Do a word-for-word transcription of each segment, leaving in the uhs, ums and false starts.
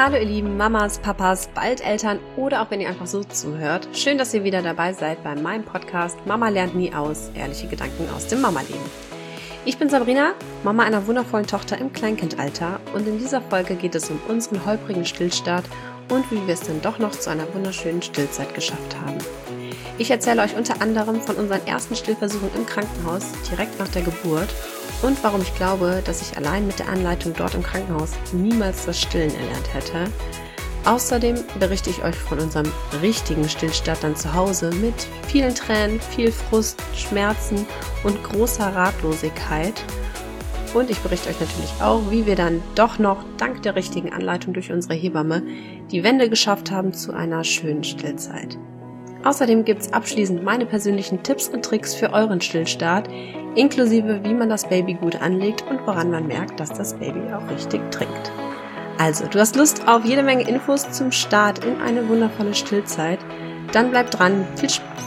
Hallo ihr lieben Mamas, Papas, bald Eltern oder auch wenn ihr einfach so zuhört. Schön, dass ihr wieder dabei seid bei meinem Podcast Mama lernt nie aus, ehrliche Gedanken aus dem Mama-Leben. Ich bin Sabrina, Mama einer wundervollen Tochter im Kleinkindalter und in dieser Folge geht es um unseren holprigen Stillstart und wie wir es dann doch noch zu einer wunderschönen Stillzeit geschafft haben. Ich erzähle euch unter anderem von unseren ersten Stillversuchen im Krankenhaus direkt nach der Geburt und warum ich glaube, dass ich allein mit der Anleitung dort im Krankenhaus niemals das Stillen erlernt hätte. Außerdem berichte ich euch von unserem richtigen Stillstart dann zu Hause mit vielen Tränen, viel Frust, Schmerzen und großer Ratlosigkeit. Und ich berichte euch natürlich auch, wie wir dann doch noch dank der richtigen Anleitung durch unsere Hebamme die Wende geschafft haben zu einer schönen Stillzeit. Außerdem gibt es abschließend meine persönlichen Tipps und Tricks für euren Stillstart, inklusive wie man das Baby gut anlegt und woran man merkt, dass das Baby auch richtig trinkt. Also, du hast Lust auf jede Menge Infos zum Start in eine wundervolle Stillzeit? Dann bleib dran, viel Spaß!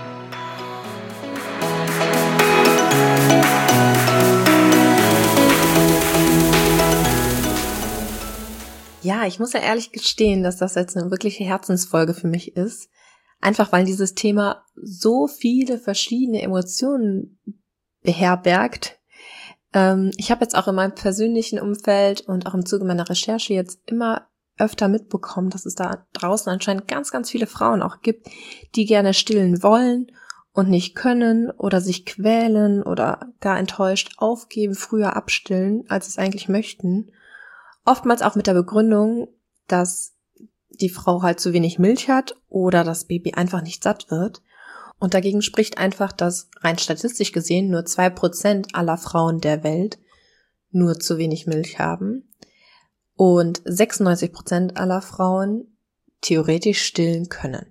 Ja, ich muss ja ehrlich gestehen, dass das jetzt eine wirkliche Herzensfolge für mich ist. Einfach weil dieses Thema so viele verschiedene Emotionen beherbergt. Ähm, ich habe jetzt auch in meinem persönlichen Umfeld und auch im Zuge meiner Recherche jetzt immer öfter mitbekommen, dass es da draußen anscheinend ganz, ganz viele Frauen auch gibt, die gerne stillen wollen und nicht können oder sich quälen oder gar enttäuscht aufgeben, früher abstillen, als sie es eigentlich möchten. Oftmals auch mit der Begründung, dass die Frau halt zu wenig Milch hat oder das Baby einfach nicht satt wird. Und dagegen spricht einfach, dass rein statistisch gesehen nur zwei Prozent aller Frauen der Welt nur zu wenig Milch haben und sechsundneunzig Prozent aller Frauen theoretisch stillen können.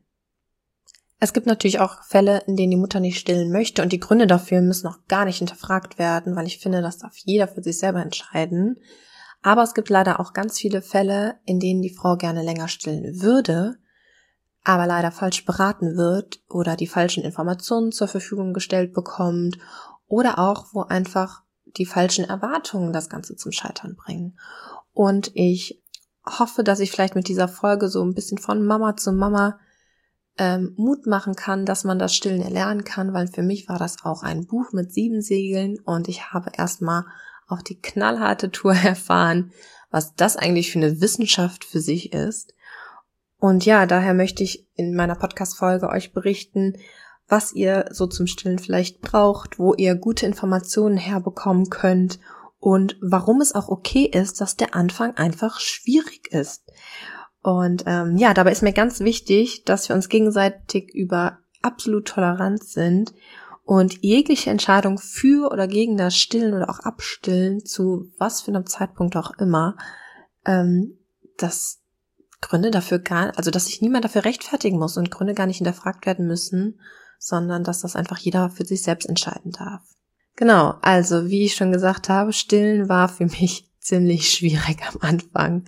Es gibt natürlich auch Fälle, in denen die Mutter nicht stillen möchte und die Gründe dafür müssen auch gar nicht hinterfragt werden, weil ich finde, das darf jeder für sich selber entscheiden. Aber es gibt leider auch ganz viele Fälle, in denen die Frau gerne länger stillen würde, aber leider falsch beraten wird oder die falschen Informationen zur Verfügung gestellt bekommt oder auch, wo einfach die falschen Erwartungen das Ganze zum Scheitern bringen. Und ich hoffe, dass ich vielleicht mit dieser Folge so ein bisschen von Mama zu Mama ähm, Mut machen kann, dass man das Stillen erlernen kann, weil für mich war das auch ein Buch mit sieben Segeln und ich habe erstmal auf die knallharte Tour erfahren, was das eigentlich für eine Wissenschaft für sich ist. Und ja, daher möchte ich in meiner Podcast-Folge euch berichten, was ihr so zum Stillen vielleicht braucht, wo ihr gute Informationen herbekommen könnt und warum es auch okay ist, dass der Anfang einfach schwierig ist. Und ähm, ja, dabei ist mir ganz wichtig, dass wir uns gegenseitig über absolut tolerant sind und jegliche Entscheidung für oder gegen das Stillen oder auch Abstillen, zu was für einem Zeitpunkt auch immer, ähm, dass Gründe dafür gar, also dass sich niemand dafür rechtfertigen muss und Gründe gar nicht hinterfragt werden müssen, sondern dass das einfach jeder für sich selbst entscheiden darf. Genau, also wie ich schon gesagt habe, Stillen war für mich ziemlich schwierig am Anfang.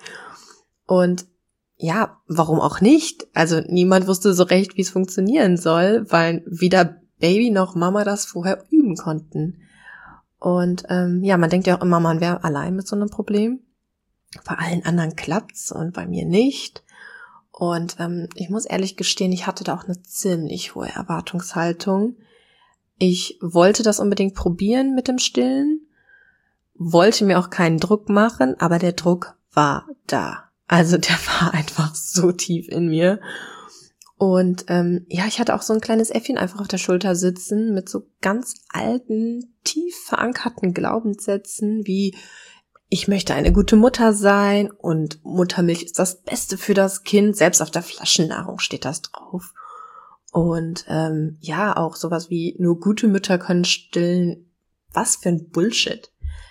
Und ja, warum auch nicht? Also niemand wusste so recht, wie es funktionieren soll, weil weder Baby noch Mama das vorher üben konnten. Und ähm, ja, man denkt ja auch immer, man wäre allein mit so einem Problem. Bei allen anderen klappt's und bei mir nicht. Und ähm, ich muss ehrlich gestehen, ich hatte da auch eine ziemlich hohe Erwartungshaltung. Ich wollte das unbedingt probieren mit dem Stillen, wollte mir auch keinen Druck machen, aber der Druck war da. Also der war einfach so tief in mir. Und ähm, ja, ich hatte auch so ein kleines Äffchen einfach auf der Schulter sitzen mit so ganz alten, tief verankerten Glaubenssätzen wie: Ich möchte eine gute Mutter sein und Muttermilch ist das Beste für das Kind. Selbst auf der Flaschennahrung steht das drauf. Und ähm, ja, auch sowas wie nur gute Mütter können stillen. Was für ein Bullshit.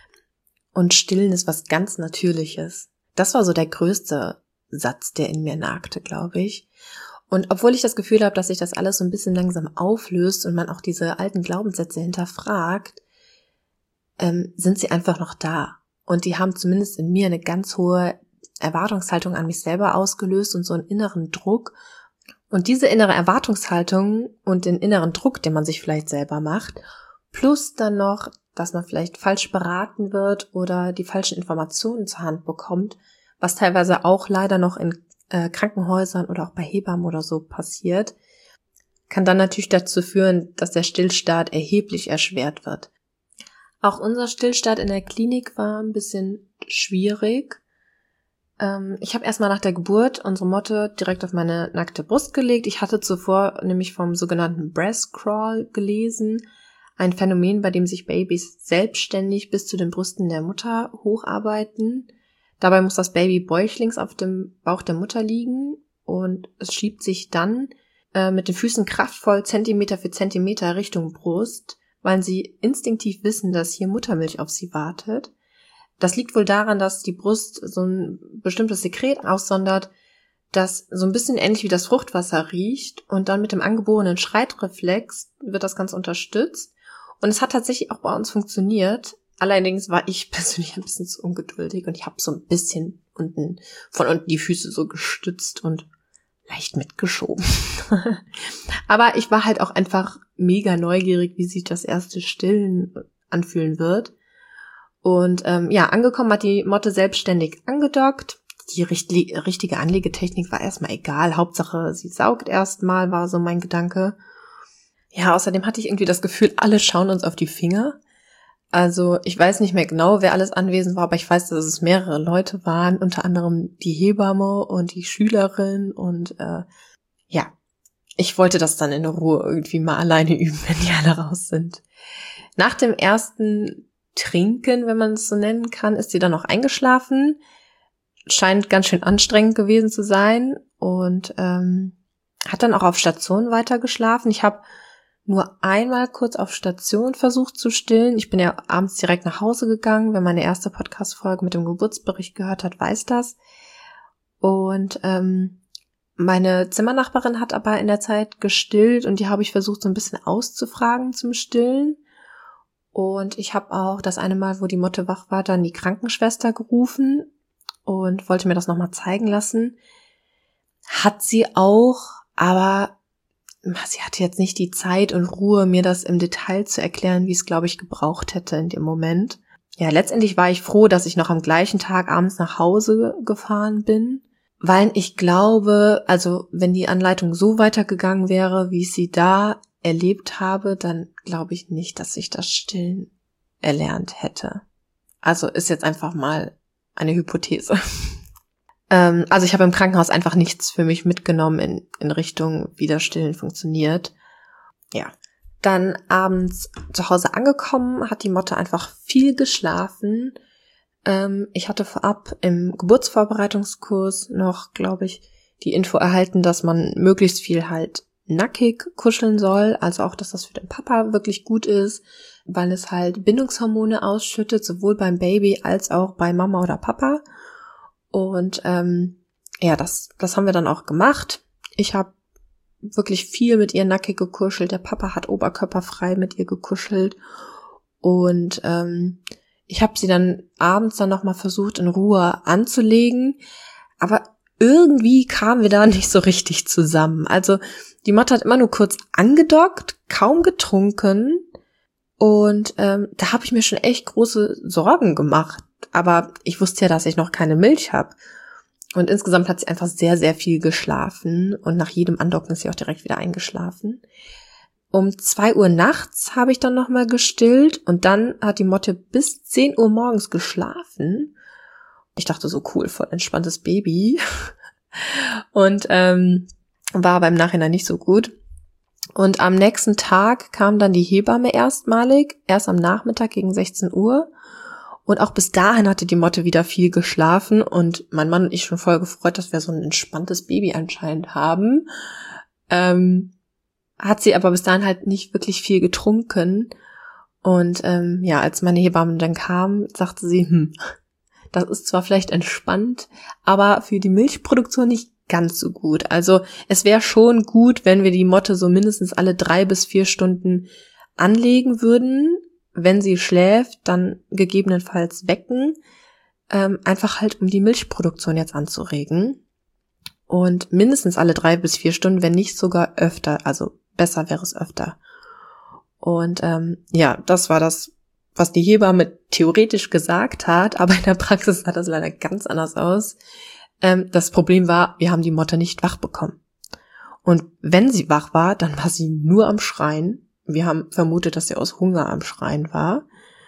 Und Stillen ist was ganz Natürliches. Das war so der größte Satz, der in mir nagte, glaube ich. Und obwohl ich das Gefühl habe, dass sich das alles so ein bisschen langsam auflöst und man auch diese alten Glaubenssätze hinterfragt, ähm, sind sie einfach noch da. Und die haben zumindest in mir eine ganz hohe Erwartungshaltung an mich selber ausgelöst und so einen inneren Druck. Und diese innere Erwartungshaltung und den inneren Druck, den man sich vielleicht selber macht, plus dann noch, dass man vielleicht falsch beraten wird oder die falschen Informationen zur Hand bekommt, was teilweise auch leider noch in äh, Krankenhäusern oder auch bei Hebammen oder so passiert, kann dann natürlich dazu führen, dass der Stillstart erheblich erschwert wird. Auch unser Stillstart in der Klinik war ein bisschen schwierig. Ähm, ich habe erstmal nach der Geburt unsere Motte direkt auf meine nackte Brust gelegt. Ich hatte zuvor nämlich vom sogenannten Breast Crawl gelesen, ein Phänomen, bei dem sich Babys selbstständig bis zu den Brüsten der Mutter hocharbeiten. Dabei muss das Baby bäuchlings auf dem Bauch der Mutter liegen und es schiebt sich dann äh, mit den Füßen kraftvoll Zentimeter für Zentimeter Richtung Brust, weil sie instinktiv wissen, dass hier Muttermilch auf sie wartet. Das liegt wohl daran, dass die Brust so ein bestimmtes Sekret aussondert, das so ein bisschen ähnlich wie das Fruchtwasser riecht, und dann mit dem angeborenen Schreitreflex wird das Ganze unterstützt. Und es hat tatsächlich auch bei uns funktioniert. Allerdings war ich persönlich ein bisschen zu ungeduldig und ich habe so ein bisschen unten von unten die Füße so gestützt und leicht mitgeschoben. Aber ich war halt auch einfach mega neugierig, wie sich das erste Stillen anfühlen wird. Und ähm, ja, angekommen hat die Motte selbstständig angedockt. Die richt- richtige Anlegetechnik war erstmal egal. Hauptsache, sie saugt erstmal, war so mein Gedanke. Ja, außerdem hatte ich irgendwie das Gefühl, alle schauen uns auf die Finger. Also ich weiß nicht mehr genau, wer alles anwesend war, aber ich weiß, dass es mehrere Leute waren, unter anderem die Hebamme und die Schülerin. Und äh, ja, ich wollte das dann in Ruhe irgendwie mal alleine üben, wenn die alle raus sind. Nach dem ersten Trinken, wenn man es so nennen kann, ist sie dann noch eingeschlafen. Scheint ganz schön anstrengend gewesen zu sein und ähm, hat dann auch auf Station weiter geschlafen. Ich habe nur einmal kurz auf Station versucht zu stillen. Ich bin ja abends direkt nach Hause gegangen. Wer meine erste Podcast-Folge mit dem Geburtsbericht gehört hat, weiß das. Und ähm, meine Zimmernachbarin hat aber in der Zeit gestillt und die habe ich versucht so ein bisschen auszufragen zum Stillen. Und ich habe auch das eine Mal, wo die Motte wach war, dann die Krankenschwester gerufen und wollte mir das nochmal zeigen lassen. Hat sie auch, aber sie hatte jetzt nicht die Zeit und Ruhe, mir das im Detail zu erklären, wie es, glaube ich, gebraucht hätte in dem Moment. Ja, letztendlich war ich froh, dass ich noch am gleichen Tag abends nach Hause gefahren bin, weil ich glaube, also wenn die Anleitung so weitergegangen wäre, wie ich sie da erlebt habe, dann glaube ich nicht, dass ich das Stillen erlernt hätte. Also ist jetzt einfach mal eine Hypothese. ähm, also ich habe im Krankenhaus einfach nichts für mich mitgenommen in, in Richtung, wie das Stillen funktioniert. Ja, dann abends zu Hause angekommen, hat die Motte einfach viel geschlafen. Ähm, ich hatte vorab im Geburtsvorbereitungskurs noch, glaube ich, die Info erhalten, dass man möglichst viel halt nackig kuscheln soll, also auch, dass das für den Papa wirklich gut ist, weil es halt Bindungshormone ausschüttet, sowohl beim Baby als auch bei Mama oder Papa. Und ähm, ja, das das haben wir dann auch gemacht. Ich habe wirklich viel mit ihr nackig gekuschelt. Der Papa hat oberkörperfrei mit ihr gekuschelt. Und ähm, ich habe sie dann abends dann nochmal versucht, in Ruhe anzulegen. Aber irgendwie kamen wir da nicht so richtig zusammen. Also die Motte hat immer nur kurz angedockt, kaum getrunken. Und ähm, da habe ich mir schon echt große Sorgen gemacht. Aber ich wusste ja, dass ich noch keine Milch habe. Und insgesamt hat sie einfach sehr, sehr viel geschlafen. Und nach jedem Andocken ist sie auch direkt wieder eingeschlafen. Um zwei Uhr nachts habe ich dann nochmal gestillt. Und dann hat die Motte bis zehn Uhr morgens geschlafen. Ich dachte so, cool, voll entspanntes Baby. Und ähm, war aber im Nachhinein nicht so gut. Und am nächsten Tag kam dann die Hebamme erstmalig, erst am Nachmittag gegen sechzehn Uhr. Und auch bis dahin hatte die Motte wieder viel geschlafen. Und mein Mann und ich schon voll gefreut, dass wir so ein entspanntes Baby anscheinend haben. Ähm, hat sie aber bis dahin halt nicht wirklich viel getrunken. Und ähm, ja, als meine Hebamme dann kam, sagte sie, hm, das ist zwar vielleicht entspannt, aber für die Milchproduktion nicht ganz so gut. Also es wäre schon gut, wenn wir die Motte so mindestens alle drei bis vier Stunden anlegen würden. Wenn sie schläft, dann gegebenenfalls wecken. Ähm, einfach halt, um die Milchproduktion jetzt anzuregen. Und mindestens alle drei bis vier Stunden, wenn nicht sogar öfter. Also besser wäre es öfter. Und ähm, ja, das war das, was die Hebamme theoretisch gesagt hat, aber in der Praxis sah das leider ganz anders aus. Ähm, das Problem war, wir haben die Motte nicht wach bekommen. Und wenn sie wach war, dann war sie nur am Schreien. Wir haben vermutet, dass sie aus Hunger am Schreien war.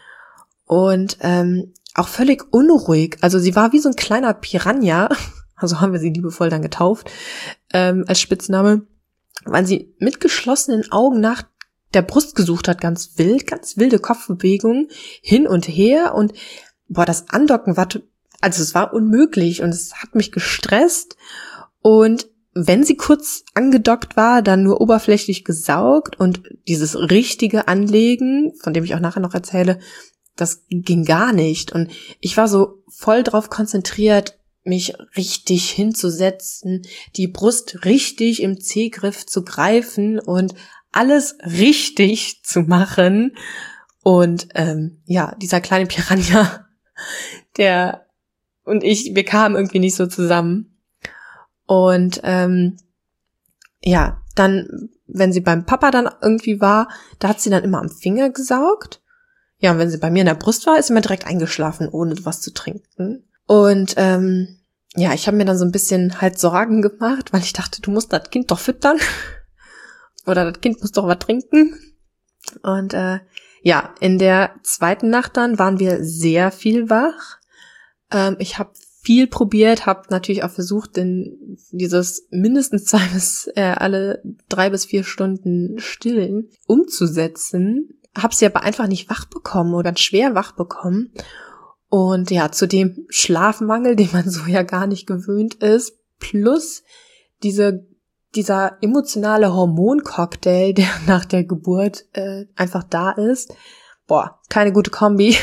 Und ähm, auch völlig unruhig. Also sie war wie so ein kleiner Piranha, also haben wir sie liebevoll dann getauft, ähm, als Spitzname, weil sie mit geschlossenen Augen nach der Brust gesucht hat, ganz wild, ganz wilde Kopfbewegungen hin und her. Und boah, das Andocken war, also es war unmöglich und es hat mich gestresst. Und wenn sie kurz angedockt war, dann nur oberflächlich gesaugt und dieses richtige Anlegen, von dem ich auch nachher noch erzähle, das ging gar nicht. Und ich war so voll drauf konzentriert, mich richtig hinzusetzen, die Brust richtig im C-Griff zu greifen und alles richtig zu machen. Und ähm, ja, dieser kleine Piranha, der und ich, wir kamen irgendwie nicht so zusammen. Und ähm, ja, dann, wenn sie beim Papa dann irgendwie war, da hat sie dann immer am Finger gesaugt. Ja, und wenn sie bei mir in der Brust war, ist sie immer direkt eingeschlafen, ohne was zu trinken. Und ähm, ja, ich habe mir dann so ein bisschen halt Sorgen gemacht, weil ich dachte, du musst das Kind doch füttern. Oder das Kind muss doch was trinken. Und äh, ja, in der zweiten Nacht dann waren wir sehr viel wach. Ähm, ich habe viel probiert, habe natürlich auch versucht, in dieses mindestens zwei bis äh, alle drei bis vier Stunden Stillen umzusetzen. Habe sie aber einfach nicht wach bekommen oder ganz schwer wach bekommen. Und ja, zu dem Schlafmangel, den man so ja gar nicht gewöhnt ist, plus diese dieser emotionale Hormoncocktail, der nach der Geburt äh, einfach da ist. Boah, keine gute Kombi.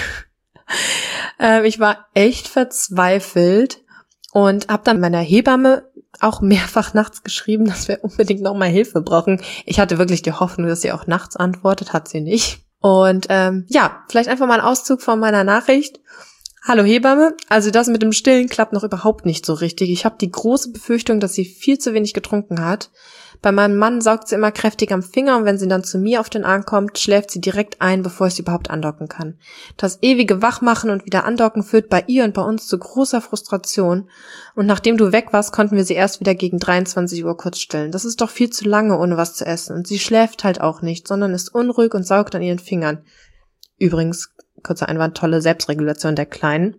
ähm, ich war echt verzweifelt und habe dann meiner Hebamme auch mehrfach nachts geschrieben, dass wir unbedingt nochmal Hilfe brauchen. Ich hatte wirklich die Hoffnung, dass sie auch nachts antwortet, hat sie nicht. Und ähm, ja, vielleicht einfach mal ein Auszug von meiner Nachricht. Hallo Hebamme, also das mit dem Stillen klappt noch überhaupt nicht so richtig. Ich habe die große Befürchtung, dass sie viel zu wenig getrunken hat. Bei meinem Mann saugt sie immer kräftig am Finger und wenn sie dann zu mir auf den Arm kommt, schläft sie direkt ein, bevor ich sie überhaupt andocken kann. Das ewige Wachmachen und wieder andocken führt bei ihr und bei uns zu großer Frustration. Und nachdem du weg warst, konnten wir sie erst wieder gegen dreiundzwanzig Uhr kurz stillen. Das ist doch viel zu lange, ohne was zu essen. Und sie schläft halt auch nicht, sondern ist unruhig und saugt an ihren Fingern. Übrigens, kurzer Einwand, tolle Selbstregulation der Kleinen.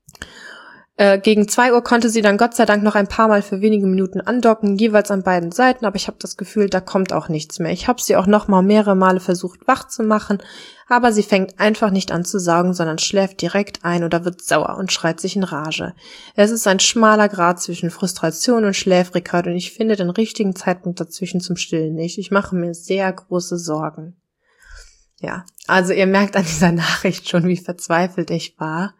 Äh, gegen zwei Uhr konnte sie dann Gott sei Dank noch ein paar Mal für wenige Minuten andocken, jeweils an beiden Seiten, aber ich habe das Gefühl, da kommt auch nichts mehr. Ich habe sie auch noch mal mehrere Male versucht wach zu machen, aber sie fängt einfach nicht an zu saugen, sondern schläft direkt ein oder wird sauer und schreit sich in Rage. Es ist ein schmaler Grat zwischen Frustration und Schläfrigkeit und ich finde den richtigen Zeitpunkt dazwischen zum Stillen nicht. Ich mache mir sehr große Sorgen. Ja, also ihr merkt an dieser Nachricht schon, wie verzweifelt ich war.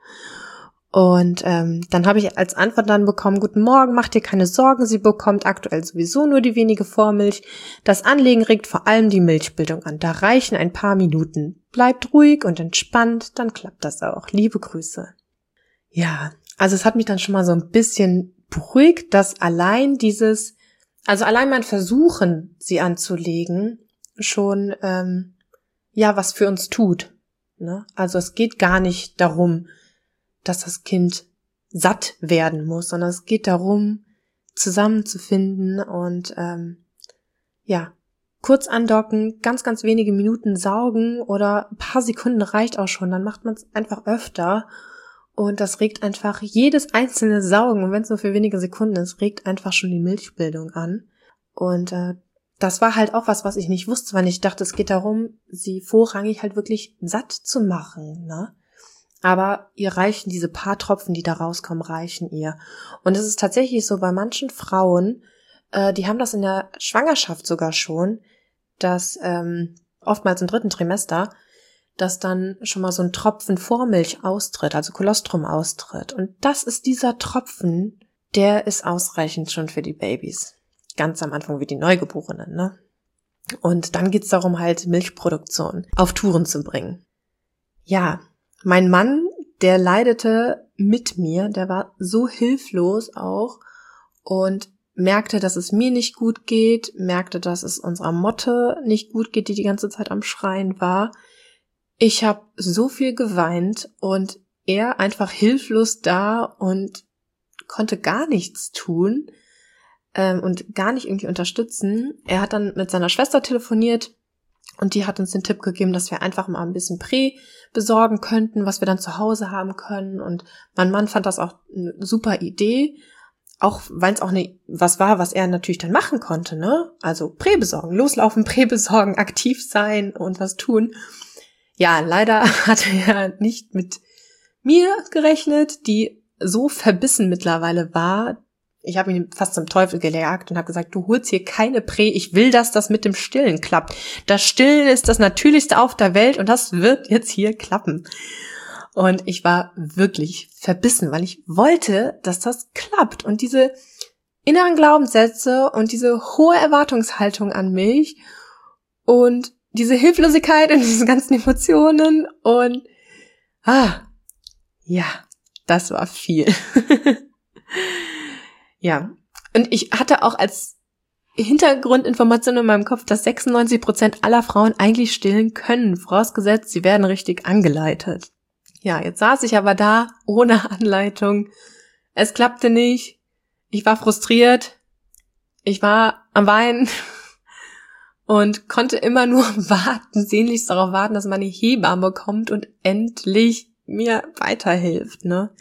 Und ähm, dann habe ich als Antwort dann bekommen, guten Morgen, mach dir keine Sorgen, sie bekommt aktuell sowieso nur die wenige Vormilch. Das Anlegen regt vor allem die Milchbildung an. Da reichen ein paar Minuten. Bleibt ruhig und entspannt, dann klappt das auch. Liebe Grüße. Ja, also es hat mich dann schon mal so ein bisschen beruhigt, dass allein dieses, also allein mein Versuchen, sie anzulegen, schon ähm, ja was für uns tut. Ne? Also es geht gar nicht darum, dass das Kind satt werden muss, sondern es geht darum, zusammenzufinden und ähm, ja, kurz andocken, ganz, ganz wenige Minuten saugen oder ein paar Sekunden reicht auch schon, dann macht man es einfach öfter und das regt einfach jedes einzelne Saugen, und wenn es nur für wenige Sekunden ist, regt einfach schon die Milchbildung an. Und äh, das war halt auch was, was ich nicht wusste, weil ich dachte, es geht darum, sie vorrangig halt wirklich satt zu machen, ne? Aber ihr reichen diese paar Tropfen, die da rauskommen, reichen ihr. Und es ist tatsächlich so, bei manchen Frauen, äh, die haben das in der Schwangerschaft sogar schon, dass ähm, oftmals im dritten Trimester, dass dann schon mal so ein Tropfen Vormilch austritt, also Kolostrum austritt. Und das ist dieser Tropfen, der ist ausreichend schon für die Babys. Ganz am Anfang wie die Neugeborenen, ne? Und dann geht's darum, halt Milchproduktion auf Touren zu bringen. Ja, mein Mann, der leidete mit mir, der war so hilflos auch und merkte, dass es mir nicht gut geht, merkte, dass es unserer Motte nicht gut geht, die die ganze Zeit am Schreien war. Ich habe so viel geweint und er einfach hilflos da und konnte gar nichts tun ähm, und gar nicht irgendwie unterstützen. Er hat dann mit seiner Schwester telefoniert und die hat uns den Tipp gegeben, dass wir einfach mal ein bisschen Prä besorgen könnten, was wir dann zu Hause haben können. Und mein Mann fand das auch eine super Idee, auch weil es auch ne, was war, was er natürlich dann machen konnte, ne? Also Prä besorgen, loslaufen, Prä besorgen, aktiv sein und was tun. Ja, leider hat er nicht mit mir gerechnet, die so verbissen mittlerweile war. Ich habe ihn fast zum Teufel gejagt und habe gesagt, du holst hier keine Prä, ich will, dass das mit dem Stillen klappt. Das Stillen ist das Natürlichste auf der Welt und das wird jetzt hier klappen. Und ich war wirklich verbissen, weil ich wollte, dass das klappt. Und diese inneren Glaubenssätze und diese hohe Erwartungshaltung an mich und diese Hilflosigkeit und diese ganzen Emotionen und ah, ja, das war viel. Ja, und ich hatte auch als Hintergrundinformation in meinem Kopf, dass sechsundneunzig Prozent aller Frauen eigentlich stillen können, vorausgesetzt, sie werden richtig angeleitet. Ja, jetzt saß ich aber da, ohne Anleitung. Es klappte nicht. Ich war frustriert. Ich war am Weinen und konnte immer nur warten, sehnlichst darauf warten, dass meine Hebamme kommt und endlich mir weiterhilft, ne?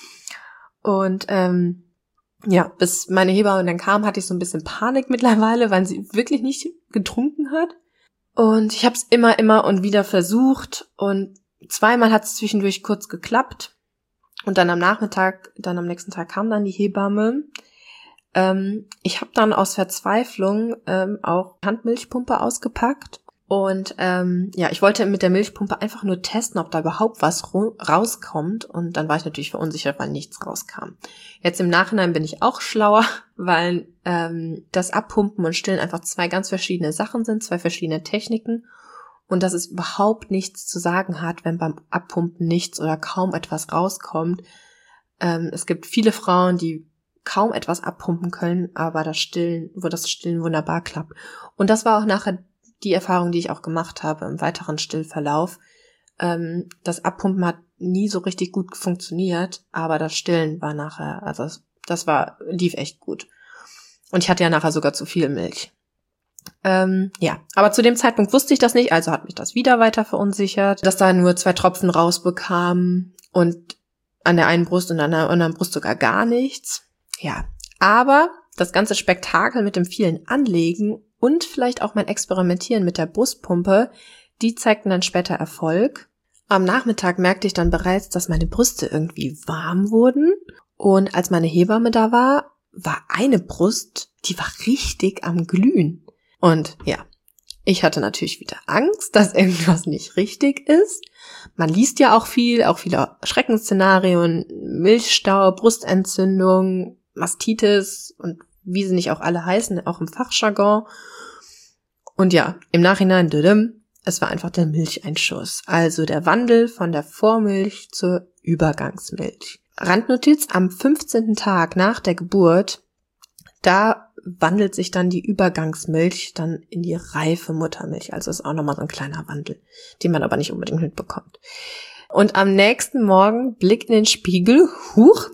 Und ähm, ja, bis meine Hebamme dann kam, hatte ich so ein bisschen Panik mittlerweile, weil sie wirklich nicht getrunken hat. Und ich habe es immer, immer und wieder versucht und zweimal hat es zwischendurch kurz geklappt. Und dann am Nachmittag, dann am nächsten Tag kam dann die Hebamme. Ähm, ich habe dann aus Verzweiflung ähm, auch Handmilchpumpe ausgepackt. Und ähm, ja, ich wollte mit der Milchpumpe einfach nur testen, ob da überhaupt was ru- rauskommt. Und dann war ich natürlich verunsichert, weil nichts rauskam. Jetzt im Nachhinein bin ich auch schlauer, weil ähm, das Abpumpen und Stillen einfach zwei ganz verschiedene Sachen sind, zwei verschiedene Techniken. Und dass es überhaupt nichts zu sagen hat, wenn beim Abpumpen nichts oder kaum etwas rauskommt. Ähm, es gibt viele Frauen, die kaum etwas abpumpen können, aber das Stillen, wo das Stillen wunderbar klappt. Und das war auch nachher die Erfahrung, die ich auch gemacht habe im weiteren Stillverlauf. Ähm, das Abpumpen hat nie so richtig gut funktioniert, aber das Stillen war nachher, also das, das war, lief echt gut. Und ich hatte ja nachher sogar zu viel Milch. Ähm, ja, aber zu dem Zeitpunkt wusste ich das nicht, also hat mich das wieder weiter verunsichert, dass da nur zwei Tropfen rausbekamen und an der einen Brust und an der anderen Brust sogar gar nichts. Ja, aber das ganze Spektakel mit dem vielen Anlegen und vielleicht auch mein Experimentieren mit der Brustpumpe, die zeigten dann später Erfolg. Am Nachmittag merkte ich dann bereits, dass meine Brüste irgendwie warm wurden. Und als meine Hebamme da war, war eine Brust, die war richtig am Glühen. Und ja, ich hatte natürlich wieder Angst, dass irgendwas nicht richtig ist. Man liest ja auch viel, auch viele Schreckensszenarien, Milchstau, Brustentzündung, Mastitis und wie sie nicht auch alle heißen, auch im Fachjargon. Und ja, im Nachhinein, es war einfach der Milcheinschuss, also der Wandel von der Vormilch zur Übergangsmilch. Randnotiz, am fünfzehnten Tag nach der Geburt, da wandelt sich dann die Übergangsmilch dann in die reife Muttermilch. Also ist auch nochmal so ein kleiner Wandel, den man aber nicht unbedingt mitbekommt. Und am nächsten Morgen, Blick in den Spiegel, huch,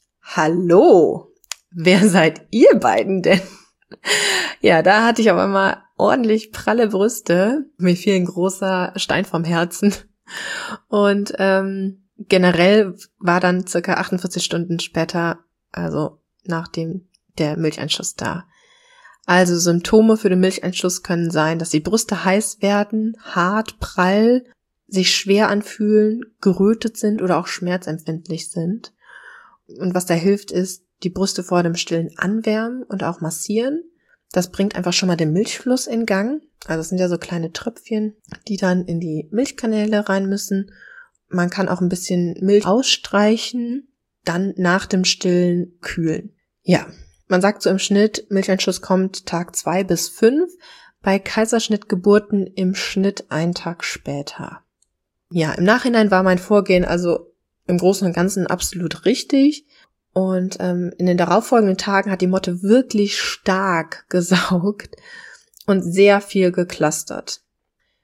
hallo, wer seid ihr beiden denn? Ja, da hatte ich auf einmal ordentlich pralle Brüste. Mir fiel ein großer Stein vom Herzen. Und ähm, generell war dann circa achtundvierzig Stunden später, also nachdem der Milcheinschuss da. Also Symptome für den Milcheinschuss können sein, dass die Brüste heiß werden, hart, prall, sich schwer anfühlen, gerötet sind oder auch schmerzempfindlich sind. Und was da hilft, ist, die Brüste vor dem Stillen anwärmen und auch massieren. Das bringt einfach schon mal den Milchfluss in Gang. Also es sind ja so kleine Tröpfchen, die dann in die Milchkanäle rein müssen. Man kann auch ein bisschen Milch ausstreichen, dann nach dem Stillen kühlen. Ja, man sagt so im Schnitt, Milcheinschuss kommt Tag zwei bis fünf, bei Kaiserschnittgeburten im Schnitt einen Tag später. Ja, im Nachhinein war mein Vorgehen also im Großen und Ganzen absolut richtig. Und ähm, in den darauffolgenden Tagen hat die Motte wirklich stark gesaugt und sehr viel geklustert.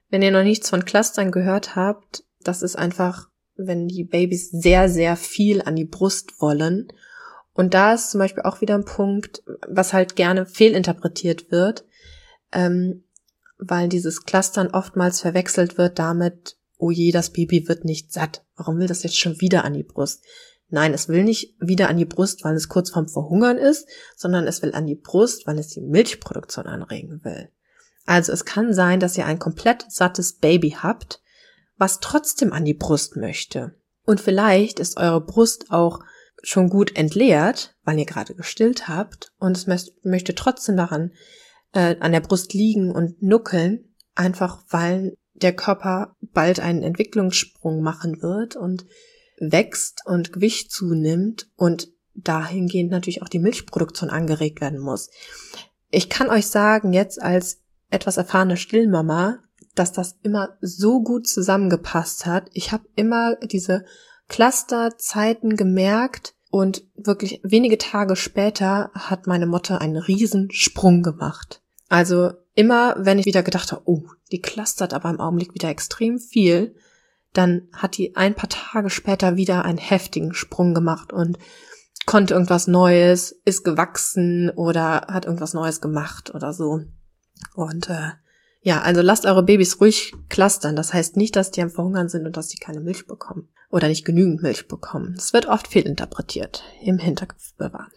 Wenn ihr noch nichts von Clustern gehört habt, das ist einfach, wenn die Babys sehr, sehr viel an die Brust wollen. Und da ist zum Beispiel auch wieder ein Punkt, was halt gerne fehlinterpretiert wird, ähm, weil dieses Clustern oftmals verwechselt wird damit, oh je, das Baby wird nicht satt. Warum will das jetzt schon wieder an die Brust? Nein, es will nicht wieder an die Brust, weil es kurz vorm Verhungern ist, sondern es will an die Brust, weil es die Milchproduktion anregen will. Also es kann sein, dass ihr ein komplett sattes Baby habt, was trotzdem an die Brust möchte. Und vielleicht ist eure Brust auch schon gut entleert, weil ihr gerade gestillt habt und es möchte trotzdem daran äh, an der Brust liegen und nuckeln, einfach weil der Körper bald einen Entwicklungssprung machen wird und wächst und Gewicht zunimmt und dahingehend natürlich auch die Milchproduktion angeregt werden muss. Ich kann euch sagen, jetzt als etwas erfahrene Stillmama, dass das immer so gut zusammengepasst hat. Ich habe immer diese Clusterzeiten gemerkt und wirklich wenige Tage später hat meine Mutter einen riesen Sprung gemacht. Also immer, wenn ich wieder gedacht habe, oh, die clustert aber im Augenblick wieder extrem viel, dann hat die ein paar Tage später wieder einen heftigen Sprung gemacht und konnte irgendwas Neues, ist gewachsen oder hat irgendwas Neues gemacht oder so. Und äh, ja, also lasst eure Babys ruhig clustern. Das heißt nicht, dass die am Verhungern sind und dass die keine Milch bekommen oder nicht genügend Milch bekommen. Das wird oft fehlinterpretiert, im Hinterkopf bewahren.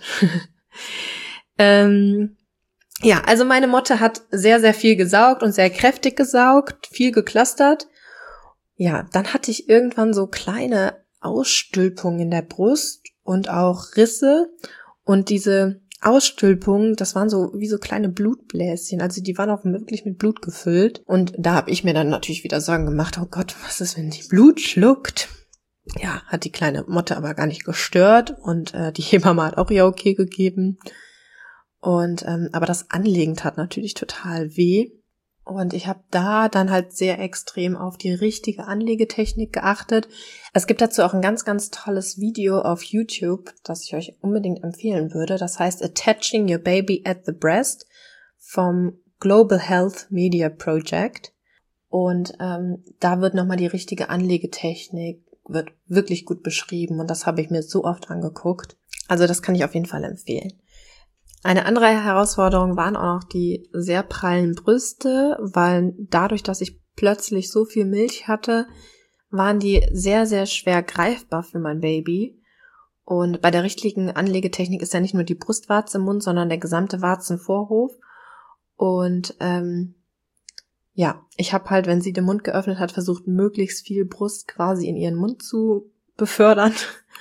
ähm, ja, also meine Motte hat sehr, sehr viel gesaugt und sehr kräftig gesaugt, viel geclustert. Ja, dann hatte ich irgendwann so kleine Ausstülpungen in der Brust und auch Risse und diese Ausstülpungen, das waren so wie so kleine Blutbläschen, also die waren auch wirklich mit Blut gefüllt und da habe ich mir dann natürlich wieder Sorgen gemacht, oh Gott, was ist, wenn die Blut schluckt? Ja, hat die kleine Motte aber gar nicht gestört und äh, die Hebamme hat auch ihr okay gegeben und ähm, aber das Anlegen tat natürlich total weh. Und ich habe da dann halt sehr extrem auf die richtige Anlegetechnik geachtet. Es gibt dazu auch ein ganz, ganz tolles Video auf YouTube, das ich euch unbedingt empfehlen würde. Das heißt Attaching Your Baby at the Breast vom Global Health Media Project. Und ähm, da wird nochmal die richtige Anlegetechnik, wird wirklich gut beschrieben. Und das habe ich mir so oft angeguckt. Also das kann ich auf jeden Fall empfehlen. Eine andere Herausforderung waren auch noch die sehr prallen Brüste, weil dadurch, dass ich plötzlich so viel Milch hatte, waren die sehr, sehr schwer greifbar für mein Baby. Und bei der richtigen Anlegetechnik ist ja nicht nur die Brustwarze im Mund, sondern der gesamte Warzenvorhof. Und ähm, ja, ich habe halt, wenn sie den Mund geöffnet hat, versucht, möglichst viel Brust quasi in ihren Mund zu befördern.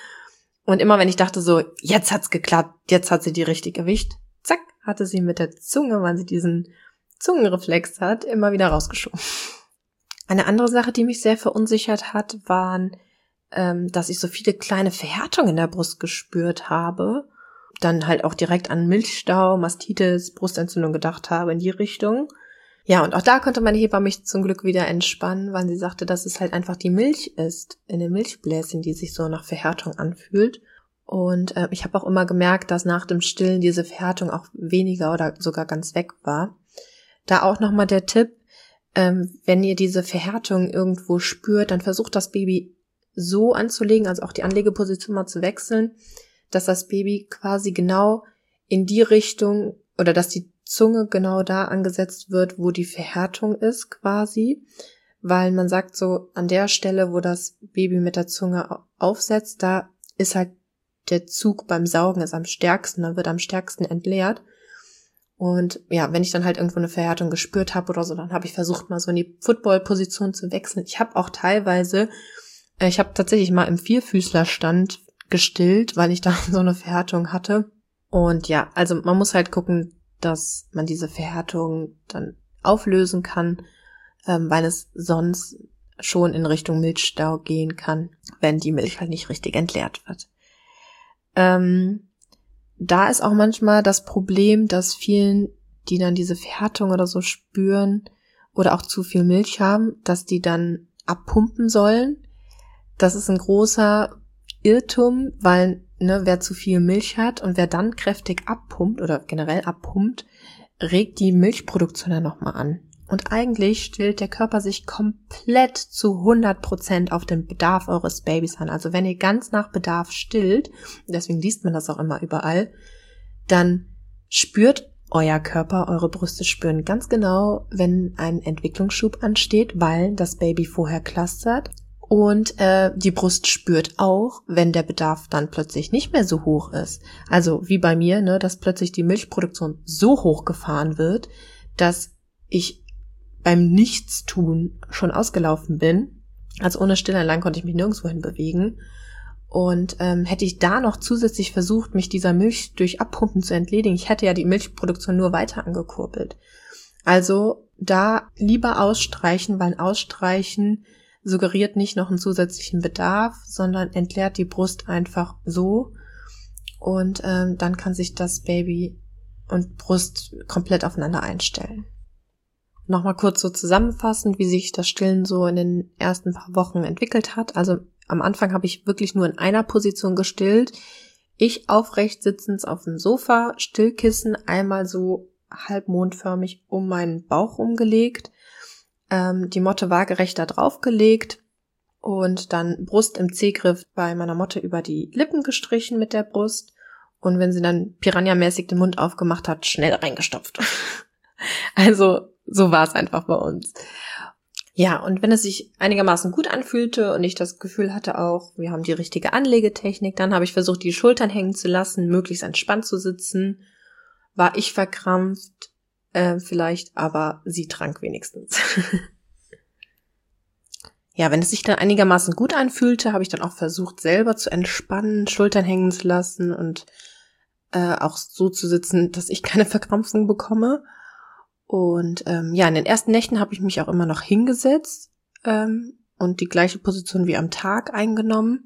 Und immer wenn ich dachte so, jetzt hat's geklappt, jetzt hat sie die richtige Gewicht, zack, hatte sie mit der Zunge, weil sie diesen Zungenreflex hat, immer wieder rausgeschoben. Eine andere Sache, die mich sehr verunsichert hat, waren, ähm, dass ich so viele kleine Verhärtungen in der Brust gespürt habe. Dann halt auch direkt an Milchstau, Mastitis, Brustentzündung gedacht habe in die Richtung. Ja, und auch da konnte meine Hebamme mich zum Glück wieder entspannen, weil sie sagte, dass es halt einfach die Milch ist, in den Milchbläschen, die sich so nach Verhärtung anfühlt. Und äh, ich habe auch immer gemerkt, dass nach dem Stillen diese Verhärtung auch weniger oder sogar ganz weg war. Da auch nochmal der Tipp, ähm, wenn ihr diese Verhärtung irgendwo spürt, dann versucht das Baby so anzulegen, also auch die Anlegeposition mal zu wechseln, dass das Baby quasi genau in die Richtung oder dass die Zunge genau da angesetzt wird, wo die Verhärtung ist quasi, weil man sagt so, an der Stelle, wo das Baby mit der Zunge aufsetzt, da ist halt der Zug beim Saugen ist am stärksten, dann wird am stärksten entleert. Und ja, wenn ich dann halt irgendwo eine Verhärtung gespürt habe oder so, dann habe ich versucht, mal so in die Football-Position zu wechseln. Ich habe auch teilweise, äh, ich habe tatsächlich mal im Vierfüßlerstand gestillt, weil ich da so eine Verhärtung hatte. Und ja, also man muss halt gucken, dass man diese Verhärtung dann auflösen kann, ähm, weil es sonst schon in Richtung Milchstau gehen kann, wenn die Milch halt nicht richtig entleert wird. Ähm, da ist auch manchmal das Problem, dass vielen, die dann diese Verhärtung oder so spüren oder auch zu viel Milch haben, dass die dann abpumpen sollen. Das ist ein großer Irrtum, weil ne, wer zu viel Milch hat und wer dann kräftig abpumpt oder generell abpumpt, regt die Milchproduktion dann nochmal an. Und eigentlich stellt der Körper sich komplett zu hundert Prozent auf den Bedarf eures Babys an. Also wenn ihr ganz nach Bedarf stillt, deswegen liest man das auch immer überall, dann spürt euer Körper, eure Brüste spüren ganz genau, wenn ein Entwicklungsschub ansteht, weil das Baby vorher clustert. Und äh, die Brust spürt auch, wenn der Bedarf dann plötzlich nicht mehr so hoch ist. Also wie bei mir, ne, dass plötzlich die Milchproduktion so hoch gefahren wird, dass ich beim Nichtstun schon ausgelaufen bin. Also ohne Stillanlage konnte ich mich nirgendwo hin bewegen. Und ähm, hätte ich da noch zusätzlich versucht, mich dieser Milch durch Abpumpen zu entledigen, ich hätte ja die Milchproduktion nur weiter angekurbelt. Also da lieber ausstreichen, weil Ausstreichen suggeriert nicht noch einen zusätzlichen Bedarf, sondern entleert die Brust einfach so. Und ähm, dann kann sich das Baby und Brust komplett aufeinander einstellen. Nochmal kurz so zusammenfassend, wie sich das Stillen so in den ersten paar Wochen entwickelt hat. Also am Anfang habe ich wirklich nur in einer Position gestillt. Ich aufrecht sitzend auf dem Sofa, Stillkissen einmal so halbmondförmig um meinen Bauch umgelegt, ähm, die Motte waagerecht da draufgelegt und dann Brust im C-Griff bei meiner Motte über die Lippen gestrichen mit der Brust und wenn sie dann Piranha-mäßig den Mund aufgemacht hat, schnell reingestopft. Also so war es einfach bei uns. Ja, und wenn es sich einigermaßen gut anfühlte und ich das Gefühl hatte auch, wir haben die richtige Anlegetechnik, dann habe ich versucht, die Schultern hängen zu lassen, möglichst entspannt zu sitzen. War ich verkrampft, äh, vielleicht, aber sie trank wenigstens. Ja, wenn es sich dann einigermaßen gut anfühlte, habe ich dann auch versucht, selber zu entspannen, Schultern hängen zu lassen und äh, auch so zu sitzen, dass ich keine Verkrampfung bekomme. Und ähm, ja, in den ersten Nächten habe ich mich auch immer noch hingesetzt ähm, und die gleiche Position wie am Tag eingenommen.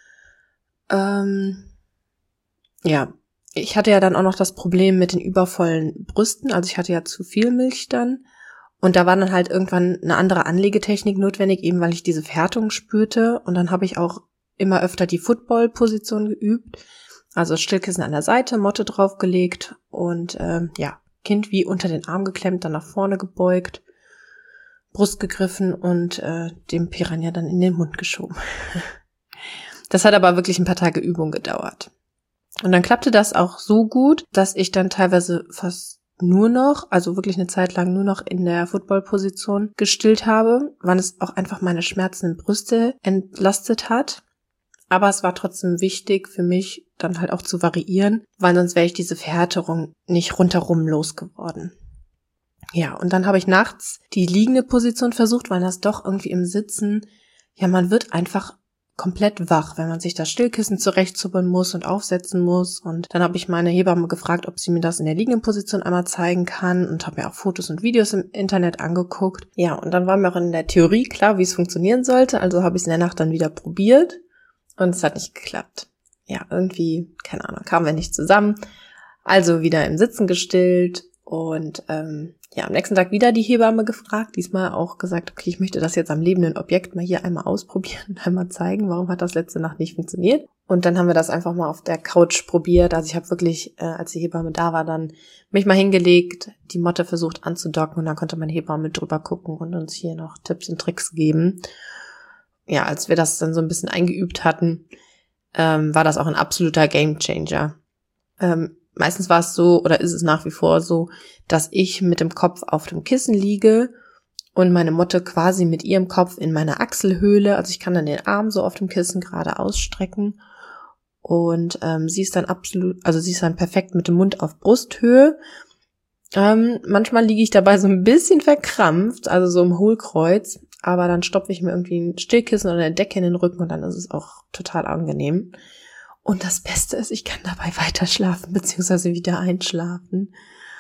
Ähm, ja, ich hatte ja dann auch noch das Problem mit den übervollen Brüsten, also ich hatte ja zu viel Milch dann. Und da war dann halt irgendwann eine andere Anlegetechnik notwendig, eben weil ich diese Verhärtung spürte. Und dann habe ich auch immer öfter die Football-Position geübt, also Stillkissen an der Seite, Motte draufgelegt und ähm, ja, Kind wie unter den Arm geklemmt, dann nach vorne gebeugt, Brust gegriffen und äh, dem Piranha dann in den Mund geschoben. Das hat aber wirklich ein paar Tage Übung gedauert. Und dann klappte das auch so gut, dass ich dann teilweise fast nur noch, also wirklich eine Zeit lang nur noch in der Football-Position gestillt habe, weil es auch einfach meine schmerzenden Brüste entlastet hat. Aber es war trotzdem wichtig für mich, dann halt auch zu variieren, weil sonst wäre ich diese Verhärterung nicht rundherum losgeworden. Ja, und dann habe ich nachts die liegende Position versucht, weil das doch irgendwie im Sitzen, ja, man wird einfach komplett wach, wenn man sich das Stillkissen zurechtzuppeln muss und aufsetzen muss. Und dann habe ich meine Hebamme gefragt, ob sie mir das in der liegenden Position einmal zeigen kann und habe mir auch Fotos und Videos im Internet angeguckt. Ja, und dann war mir auch in der Theorie klar, wie es funktionieren sollte, also habe ich es in der Nacht dann wieder probiert. Und es hat nicht geklappt. Ja, irgendwie, keine Ahnung, kamen wir nicht zusammen. Also wieder im Sitzen gestillt und ähm, ja, am nächsten Tag wieder die Hebamme gefragt. Diesmal auch gesagt, okay, ich möchte das jetzt am lebenden Objekt mal hier einmal ausprobieren und einmal zeigen, warum hat das letzte Nacht nicht funktioniert. Und dann haben wir das einfach mal auf der Couch probiert. Also ich habe wirklich, äh, als die Hebamme da war, dann mich mal hingelegt, die Motte versucht anzudocken und dann konnte meine Hebamme mit drüber gucken und uns hier noch Tipps und Tricks geben. Ja, als wir das dann so ein bisschen eingeübt hatten, ähm, war das auch ein absoluter Gamechanger. Ähm, meistens war es so, oder ist es nach wie vor so, dass ich mit dem Kopf auf dem Kissen liege und meine Motte quasi mit ihrem Kopf in meine Achselhöhle, also ich kann dann den Arm so auf dem Kissen gerade ausstrecken und ähm, sie ist dann absolut, also sie ist dann perfekt mit dem Mund auf Brusthöhe. Ähm, manchmal liege ich dabei so ein bisschen verkrampft, also so im Hohlkreuz, aber dann stopfe ich mir irgendwie ein Stillkissen oder eine Decke in den Rücken und dann ist es auch total angenehm. Und das Beste ist, ich kann dabei weiter schlafen, beziehungsweise wieder einschlafen.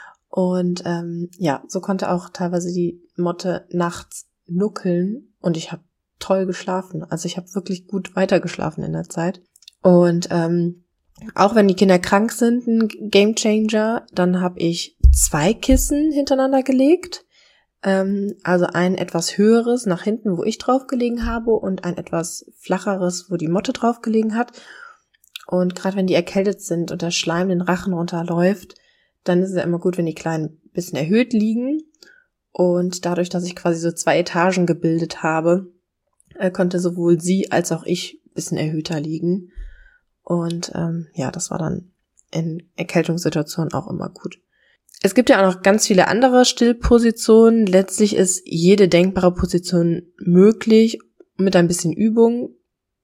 Und ähm, ja, so konnte auch teilweise die Motte nachts nuckeln und ich habe toll geschlafen. Also ich habe wirklich gut weitergeschlafen in der Zeit. Und ähm, auch wenn die Kinder krank sind, ein Gamechanger, dann habe ich zwei Kissen hintereinander gelegt. Ähm, also ein etwas höheres nach hinten, wo ich drauf gelegen habe und ein etwas flacheres, wo die Motte drauf gelegen hat. Und gerade wenn die erkältet sind und der Schleim den Rachen runterläuft, dann ist es ja immer gut, wenn die Kleinen ein bisschen erhöht liegen. Und dadurch, dass ich quasi so zwei Etagen gebildet habe, äh, konnte sowohl sie als auch ich ein bisschen erhöhter liegen. Und ähm, ja, das war dann in Erkältungssituationen auch immer gut. Es gibt ja auch noch ganz viele andere Stillpositionen. Letztlich ist jede denkbare Position möglich mit ein bisschen Übung.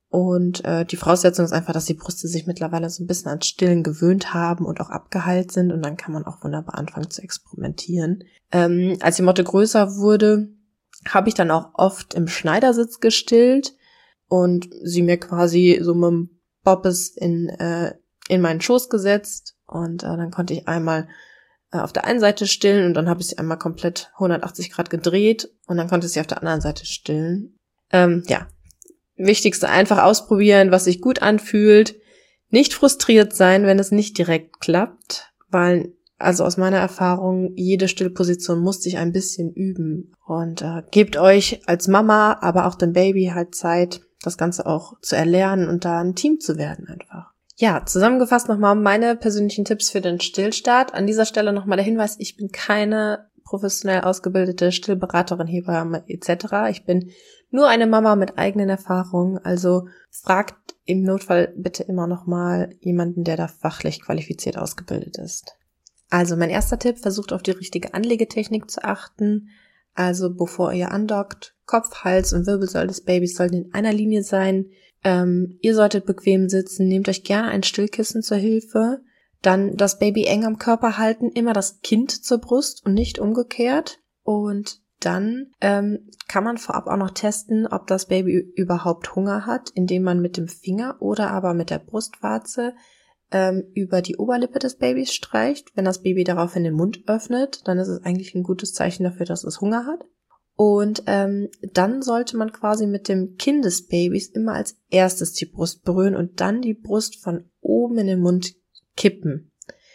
Und äh, die Voraussetzung ist einfach, dass die Brüste sich mittlerweile so ein bisschen an Stillen gewöhnt haben und auch abgeheilt sind. Und dann kann man auch wunderbar anfangen zu experimentieren. Ähm, als die Motte größer wurde, habe ich dann auch oft im Schneidersitz gestillt und sie mir quasi so mit dem Bobbes in, äh, in meinen Schoß gesetzt. Und äh, dann konnte ich einmal äh, auf der einen Seite stillen und dann habe ich sie einmal komplett hundertachtzig Grad gedreht und dann konnte ich sie auf der anderen Seite stillen. Ähm, ja. Wichtigste, einfach ausprobieren, was sich gut anfühlt. Nicht frustriert sein, wenn es nicht direkt klappt, weil, also aus meiner Erfahrung, jede Stillposition muss sich ein bisschen üben. Und äh, gebt euch als Mama, aber auch dem Baby halt Zeit, das Ganze auch zu erlernen und da ein Team zu werden einfach. Ja, zusammengefasst nochmal meine persönlichen Tipps für den Stillstart. An dieser Stelle nochmal der Hinweis, ich bin keine professionell ausgebildete Stillberaterin, Hebamme et cetera. Ich bin nur eine Mama mit eigenen Erfahrungen, also fragt im Notfall bitte immer noch mal jemanden, der da fachlich qualifiziert ausgebildet ist. Also mein erster Tipp, versucht auf die richtige Anlegetechnik zu achten. Also bevor ihr andockt, Kopf, Hals und Wirbelsäule des Babys sollten in einer Linie sein. Ähm, ihr solltet bequem sitzen, nehmt euch gerne ein Stillkissen zur Hilfe. Dann das Baby eng am Körper halten, immer das Kind zur Brust und nicht umgekehrt. Und dann ähm, kann man vorab auch noch testen, ob das Baby überhaupt Hunger hat, indem man mit dem Finger oder aber mit der Brustwarze ähm, über die Oberlippe des Babys streicht. Wenn das Baby daraufhin den Mund öffnet, dann ist es eigentlich ein gutes Zeichen dafür, dass es Hunger hat. Und ähm, dann sollte man quasi mit dem Kinn des Babys immer als erstes die Brust berühren und dann die Brust von oben in den Mund kippen.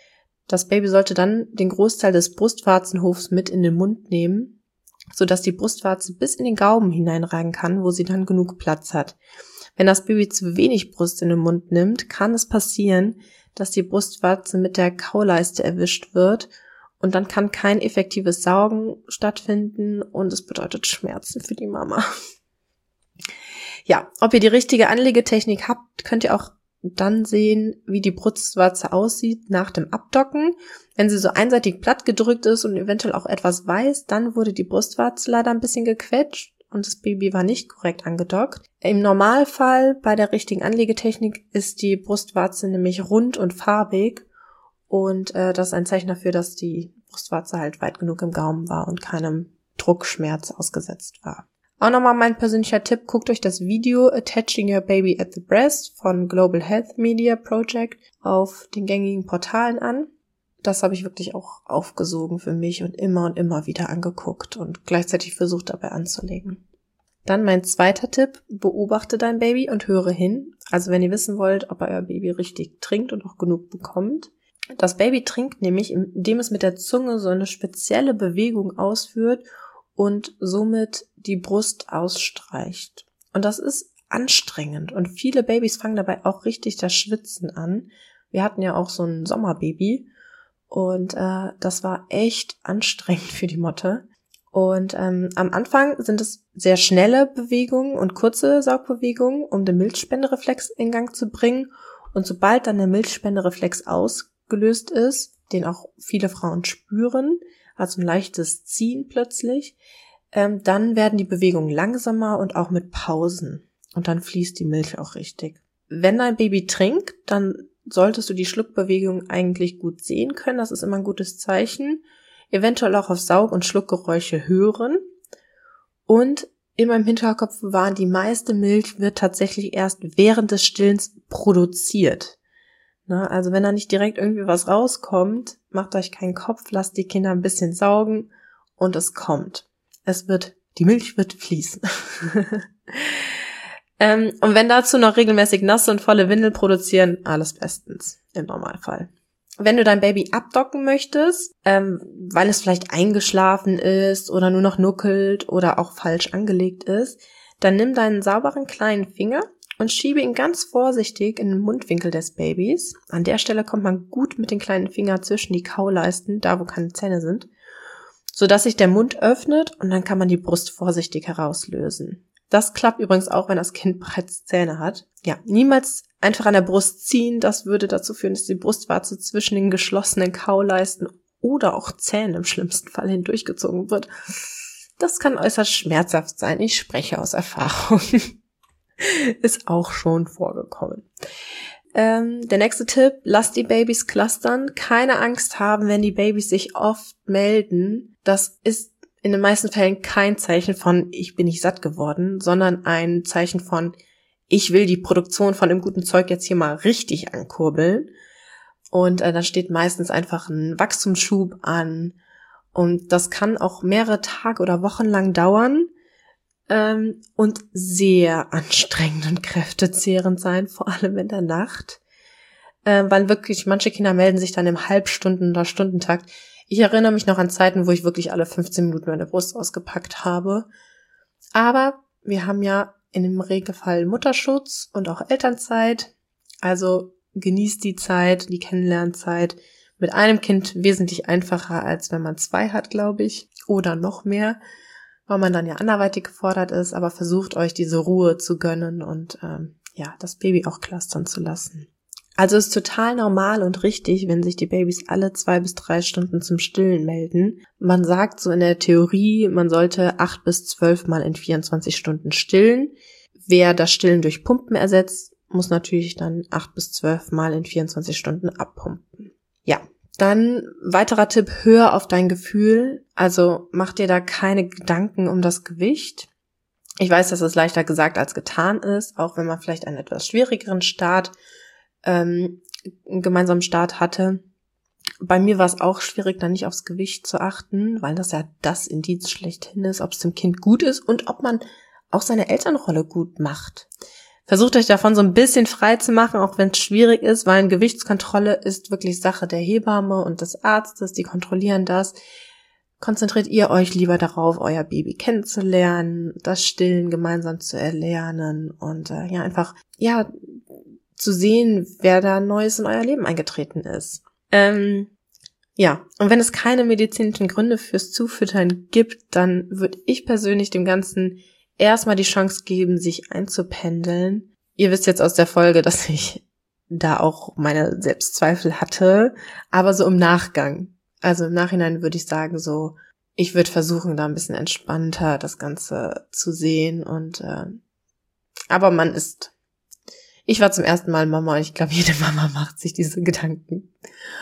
Das Baby sollte dann den Großteil des Brustwarzenhofs mit in den Mund nehmen, sodass die Brustwarze bis in den Gaumen hineinragen kann, wo sie dann genug Platz hat. Wenn das Baby zu wenig Brust in den Mund nimmt, kann es passieren, dass die Brustwarze mit der Kauleiste erwischt wird und dann kann kein effektives Saugen stattfinden und es bedeutet Schmerzen für die Mama. Ja, ob ihr die richtige Anlegetechnik habt, könnt ihr auch dann sehen, wie die Brustwarze aussieht nach dem Abdocken. Wenn sie so einseitig platt gedrückt ist und eventuell auch etwas weiß, dann wurde die Brustwarze leider ein bisschen gequetscht und das Baby war nicht korrekt angedockt. Im Normalfall bei der richtigen Anlegetechnik ist die Brustwarze nämlich rund und farbig und äh, das ist ein Zeichen dafür, dass die Brustwarze halt weit genug im Gaumen war und keinem Druckschmerz ausgesetzt war. Auch nochmal mein persönlicher Tipp, guckt euch das Video Attaching Your Baby at the Breast von Global Health Media Project auf den gängigen Portalen an. Das habe ich wirklich auch aufgesogen für mich und immer und immer wieder angeguckt und gleichzeitig versucht dabei anzulegen. Dann mein zweiter Tipp, beobachte dein Baby und höre hin. Also wenn ihr wissen wollt, ob euer Baby richtig trinkt und auch genug bekommt. Das Baby trinkt nämlich, indem es mit der Zunge so eine spezielle Bewegung ausführt und somit die Brust ausstreicht. Und das ist anstrengend und viele Babys fangen dabei auch richtig das Schwitzen an. Wir hatten ja auch so ein Sommerbaby und äh, das war echt anstrengend für die Motte. Und ähm, am Anfang sind es sehr schnelle Bewegungen und kurze Saugbewegungen, um den Milchspendereflex in Gang zu bringen. Und sobald dann der Milchspendereflex ausgelöst ist, den auch viele Frauen spüren, also ein leichtes Ziehen plötzlich, ähm, dann werden die Bewegungen langsamer und auch mit Pausen. Und dann fließt die Milch auch richtig. Wenn dein Baby trinkt, dann solltest du die Schluckbewegung eigentlich gut sehen können. Das ist immer ein gutes Zeichen. Eventuell auch auf Saug- und Schluckgeräusche hören. Und in meinem Hinterkopf waren, die meiste Milch wird tatsächlich erst während des Stillens produziert. Na, also wenn da nicht direkt irgendwie was rauskommt, macht euch keinen Kopf, lasst die Kinder ein bisschen saugen und es kommt. Es wird, die Milch wird fließen. ähm, und wenn dazu noch regelmäßig nasse und volle Windeln produzieren, alles bestens im Normalfall. Wenn du dein Baby abdocken möchtest, ähm, weil es vielleicht eingeschlafen ist oder nur noch nuckelt oder auch falsch angelegt ist, dann nimm deinen sauberen kleinen Finger und schiebe ihn ganz vorsichtig in den Mundwinkel des Babys. An der Stelle kommt man gut mit den kleinen Fingern zwischen die Kauleisten, da wo keine Zähne sind, sodass sich der Mund öffnet und dann kann man die Brust vorsichtig herauslösen. Das klappt übrigens auch, wenn das Kind bereits Zähne hat. Ja, niemals einfach an der Brust ziehen, das würde dazu führen, dass die Brustwarze zwischen den geschlossenen Kauleisten oder auch Zähnen im schlimmsten Fall hindurchgezogen wird. Das kann äußerst schmerzhaft sein, ich spreche aus Erfahrung. Ist auch schon vorgekommen. Ähm, der nächste Tipp, lasst die Babys clustern. Keine Angst haben, wenn die Babys sich oft melden. Das ist in den meisten Fällen kein Zeichen von, ich bin nicht satt geworden, sondern ein Zeichen von, ich will die Produktion von dem guten Zeug jetzt hier mal richtig ankurbeln. Und äh, dann steht meistens einfach ein Wachstumsschub an. Und das kann auch mehrere Tage oder Wochen lang dauern. Und sehr anstrengend und kräftezehrend sein, vor allem in der Nacht, äh, weil wirklich manche Kinder melden sich dann im Halbstunden- oder Stundentakt. Ich erinnere mich noch an Zeiten, wo ich wirklich alle fünfzehn Minuten meine Brust ausgepackt habe. Aber wir haben ja in dem Regelfall Mutterschutz und auch Elternzeit, also genießt die Zeit, die Kennenlernzeit. Mit einem Kind wesentlich einfacher, als wenn man zwei hat, glaube ich, oder noch mehr, weil man dann ja anderweitig gefordert ist, aber versucht euch diese Ruhe zu gönnen und ähm, ja, das Baby auch clustern zu lassen. Also ist total normal und richtig, wenn sich die Babys alle zwei bis drei Stunden zum Stillen melden. Man sagt so in der Theorie, man sollte acht bis zwölf Mal in vierundzwanzig Stunden stillen. Wer das Stillen durch Pumpen ersetzt, muss natürlich dann acht bis zwölf Mal in vierundzwanzig Stunden abpumpen. Ja. Dann weiterer Tipp, hör auf dein Gefühl, also mach dir da keine Gedanken um das Gewicht. Ich weiß, dass es leichter gesagt als getan ist, auch wenn man vielleicht einen etwas schwierigeren Start, ähm, einen gemeinsamen Start hatte. Bei mir war es auch schwierig, da nicht aufs Gewicht zu achten, weil das ja das Indiz schlechthin ist, ob es dem Kind gut ist und ob man auch seine Elternrolle gut macht. Versucht euch davon so ein bisschen frei zu machen, auch wenn es schwierig ist, weil eine Gewichtskontrolle ist wirklich Sache der Hebamme und des Arztes, die kontrollieren das. Konzentriert ihr euch lieber darauf, euer Baby kennenzulernen, das Stillen gemeinsam zu erlernen und äh, ja einfach ja zu sehen, wer da Neues in euer Leben eingetreten ist. Ähm, ja, und wenn es keine medizinischen Gründe fürs Zufüttern gibt, dann würde ich persönlich dem Ganzen erstmal die Chance geben, sich einzupendeln. Ihr wisst jetzt aus der Folge, dass ich da auch meine Selbstzweifel hatte, aber so im Nachgang. Also im Nachhinein würde ich sagen so, ich würde versuchen, da ein bisschen entspannter das Ganze zu sehen und äh, aber man ist, ich war zum ersten Mal Mama und ich glaube, jede Mama macht sich diese Gedanken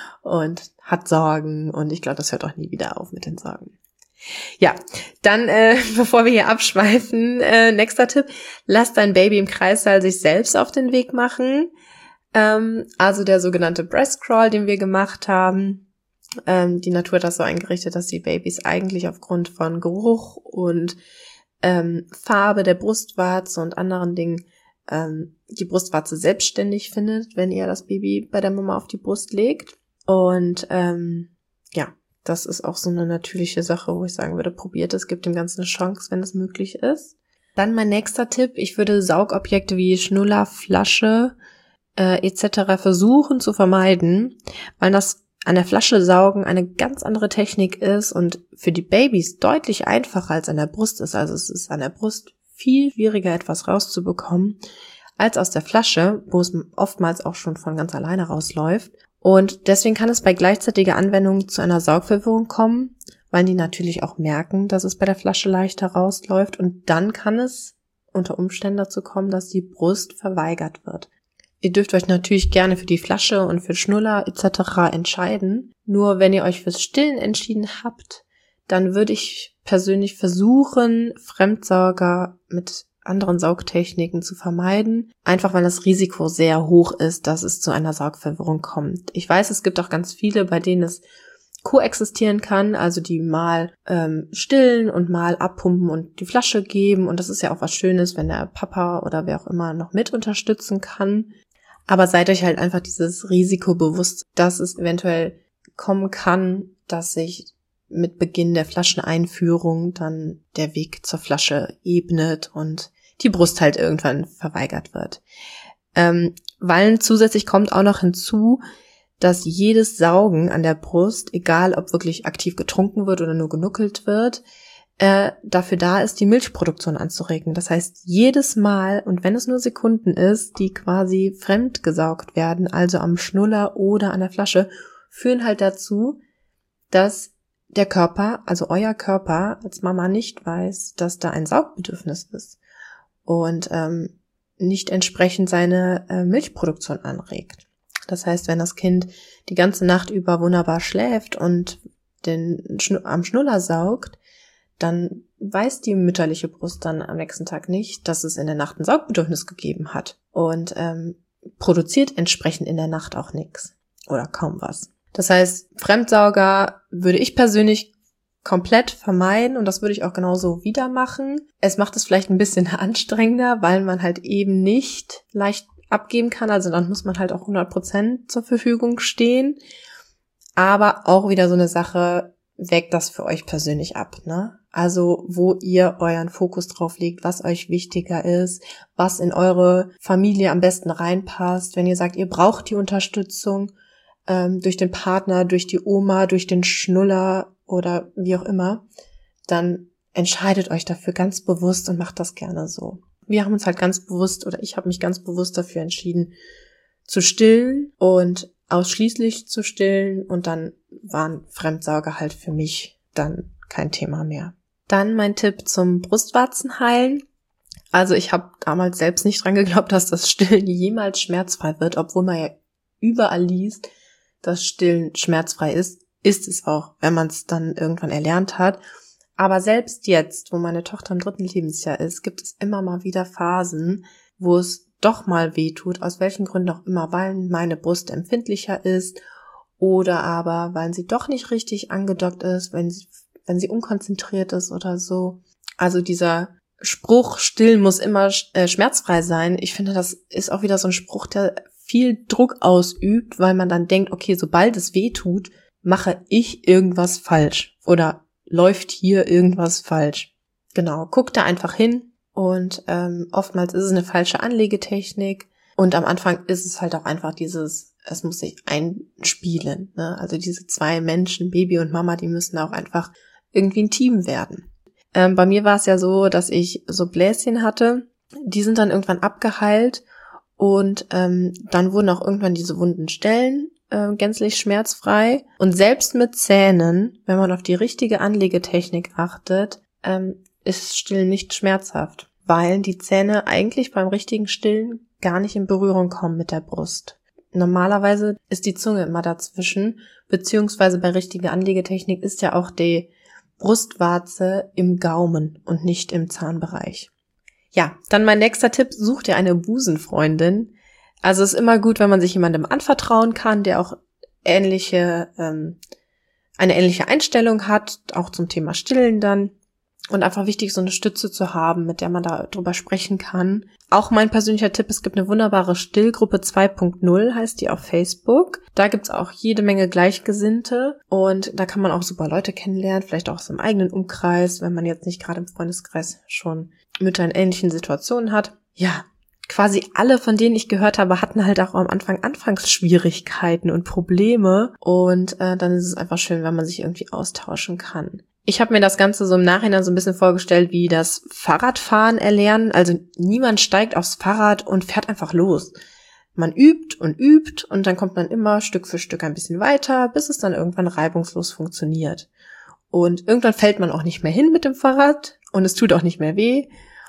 und hat Sorgen und ich glaube, das hört auch nie wieder auf mit den Sorgen. Ja, dann, äh, bevor wir hier abschweifen, äh, nächster Tipp, lass dein Baby im Kreissaal sich selbst auf den Weg machen. Ähm, also der sogenannte Breast Crawl, den wir gemacht haben. Ähm, die Natur hat das so eingerichtet, dass die Babys eigentlich aufgrund von Geruch und ähm, Farbe der Brustwarze und anderen Dingen ähm, die Brustwarze selbstständig findet, wenn ihr das Baby bei der Mama auf die Brust legt. Und ähm, ja, das ist auch so eine natürliche Sache, wo ich sagen würde, probiert es, gibt dem Ganzen eine Chance, wenn es möglich ist. Dann mein nächster Tipp, ich würde Saugobjekte wie Schnuller, Flasche äh, et cetera versuchen zu vermeiden, weil das an der Flasche saugen eine ganz andere Technik ist und für die Babys deutlich einfacher als an der Brust ist. Also es ist an der Brust viel schwieriger, etwas rauszubekommen, als aus der Flasche, wo es oftmals auch schon von ganz alleine rausläuft. Und deswegen kann es bei gleichzeitiger Anwendung zu einer Saugverwirrung kommen, weil die natürlich auch merken, dass es bei der Flasche leichter rausläuft. Und dann kann es unter Umständen dazu kommen, dass die Brust verweigert wird. Ihr dürft euch natürlich gerne für die Flasche und für Schnuller et cetera entscheiden. Nur wenn ihr euch fürs Stillen entschieden habt, dann würde ich persönlich versuchen, Fremdsauger mit anderen Saugtechniken zu vermeiden, einfach weil das Risiko sehr hoch ist, dass es zu einer Saugverwirrung kommt. Ich weiß, es gibt auch ganz viele, bei denen es koexistieren kann, also die mal ähm, stillen und mal abpumpen und die Flasche geben und das ist ja auch was Schönes, wenn der Papa oder wer auch immer noch mit unterstützen kann. Aber seid euch halt einfach dieses Risiko bewusst, dass es eventuell kommen kann, dass sich mit Beginn der Flascheneinführung dann der Weg zur Flasche ebnet und die Brust halt irgendwann verweigert wird. Ähm, weil zusätzlich kommt auch noch hinzu, dass jedes Saugen an der Brust, egal ob wirklich aktiv getrunken wird oder nur genuckelt wird, äh, dafür da ist, die Milchproduktion anzuregen. Das heißt, jedes Mal, und wenn es nur Sekunden ist, die quasi fremd gesaugt werden, also am Schnuller oder an der Flasche, führen halt dazu, dass der Körper, also euer Körper als Mama nicht weiß, dass da ein Saugbedürfnis ist und ähm, nicht entsprechend seine äh, Milchproduktion anregt. Das heißt, wenn das Kind die ganze Nacht über wunderbar schläft und den Schnu- am Schnuller saugt, dann weiß die mütterliche Brust dann am nächsten Tag nicht, dass es in der Nacht ein Saugbedürfnis gegeben hat und ähm, produziert entsprechend in der Nacht auch nichts oder kaum was. Das heißt, Fremdsauger würde ich persönlich komplett vermeiden und das würde ich auch genauso wieder machen. Es macht es vielleicht ein bisschen anstrengender, weil man halt eben nicht leicht abgeben kann, also dann muss man halt auch hundert Prozent zur Verfügung stehen. Aber auch wieder so eine Sache, wägt das für euch persönlich ab, ne? Also wo ihr euren Fokus drauf legt, was euch wichtiger ist, was in eure Familie am besten reinpasst. Wenn ihr sagt, ihr braucht die Unterstützung ähm, durch den Partner, durch die Oma, durch den Schnuller oder wie auch immer, dann entscheidet euch dafür ganz bewusst und macht das gerne so. Wir haben uns halt ganz bewusst, oder ich habe mich ganz bewusst dafür entschieden, zu stillen und ausschließlich zu stillen und dann waren Fremdsauger halt für mich dann kein Thema mehr. Dann mein Tipp zum Brustwarzenheilen. Also ich habe damals selbst nicht dran geglaubt, dass das Stillen jemals schmerzfrei wird, obwohl man ja überall liest, dass Stillen schmerzfrei ist. Ist es auch, wenn man es dann irgendwann erlernt hat. Aber selbst jetzt, wo meine Tochter im dritten Lebensjahr ist, gibt es immer mal wieder Phasen, wo es doch mal wehtut, aus welchen Gründen auch immer, weil meine Brust empfindlicher ist oder aber weil sie doch nicht richtig angedockt ist, wenn sie, wenn sie unkonzentriert ist oder so. Also dieser Spruch, stillen muss immer äh, schmerzfrei sein, ich finde, das ist auch wieder so ein Spruch, der viel Druck ausübt, weil man dann denkt, okay, sobald es wehtut, mache ich irgendwas falsch oder läuft hier irgendwas falsch. Genau, guck da einfach hin. Und ähm, oftmals ist es eine falsche Anlegetechnik und am Anfang ist es halt auch einfach dieses, es muss sich einspielen, ne? Also diese zwei Menschen, Baby und Mama, die müssen auch einfach irgendwie ein Team werden. Ähm, bei mir war es ja so, dass ich so Bläschen hatte, die sind dann irgendwann abgeheilt und ähm, dann wurden auch irgendwann diese wunden Stellen äh, gänzlich schmerzfrei und selbst mit Zähnen, wenn man auf die richtige Anlegetechnik achtet, ähm, ist Stillen nicht schmerzhaft, weil die Zähne eigentlich beim richtigen Stillen gar nicht in Berührung kommen mit der Brust. Normalerweise ist die Zunge immer dazwischen, beziehungsweise bei richtiger Anlegetechnik ist ja auch die Brustwarze im Gaumen und nicht im Zahnbereich. Ja, dann mein nächster Tipp, such dir eine Busenfreundin. Also es ist immer gut, wenn man sich jemandem anvertrauen kann, der auch ähnliche, ähm, eine ähnliche Einstellung hat, auch zum Thema Stillen dann. Und einfach wichtig, so eine Stütze zu haben, mit der man da drüber sprechen kann. Auch mein persönlicher Tipp, es gibt eine wunderbare Stillgruppe zwei Punkt null, heißt die auf Facebook. Da gibt's auch jede Menge Gleichgesinnte und da kann man auch super Leute kennenlernen, vielleicht auch aus dem eigenen Umkreis, wenn man jetzt nicht gerade im Freundeskreis schon Mütter in ähnlichen Situationen hat. Ja, quasi alle, von denen ich gehört habe, hatten halt auch am Anfang Anfangsschwierigkeiten und Probleme und äh, dann ist es einfach schön, wenn man sich irgendwie austauschen kann. Ich habe mir das Ganze so im Nachhinein so ein bisschen vorgestellt wie das Fahrradfahren erlernen. Also niemand steigt aufs Fahrrad und fährt einfach los. Man übt und übt und dann kommt man immer Stück für Stück ein bisschen weiter, bis es dann irgendwann reibungslos funktioniert. Und irgendwann fällt man auch nicht mehr hin mit dem Fahrrad und es tut auch nicht mehr weh.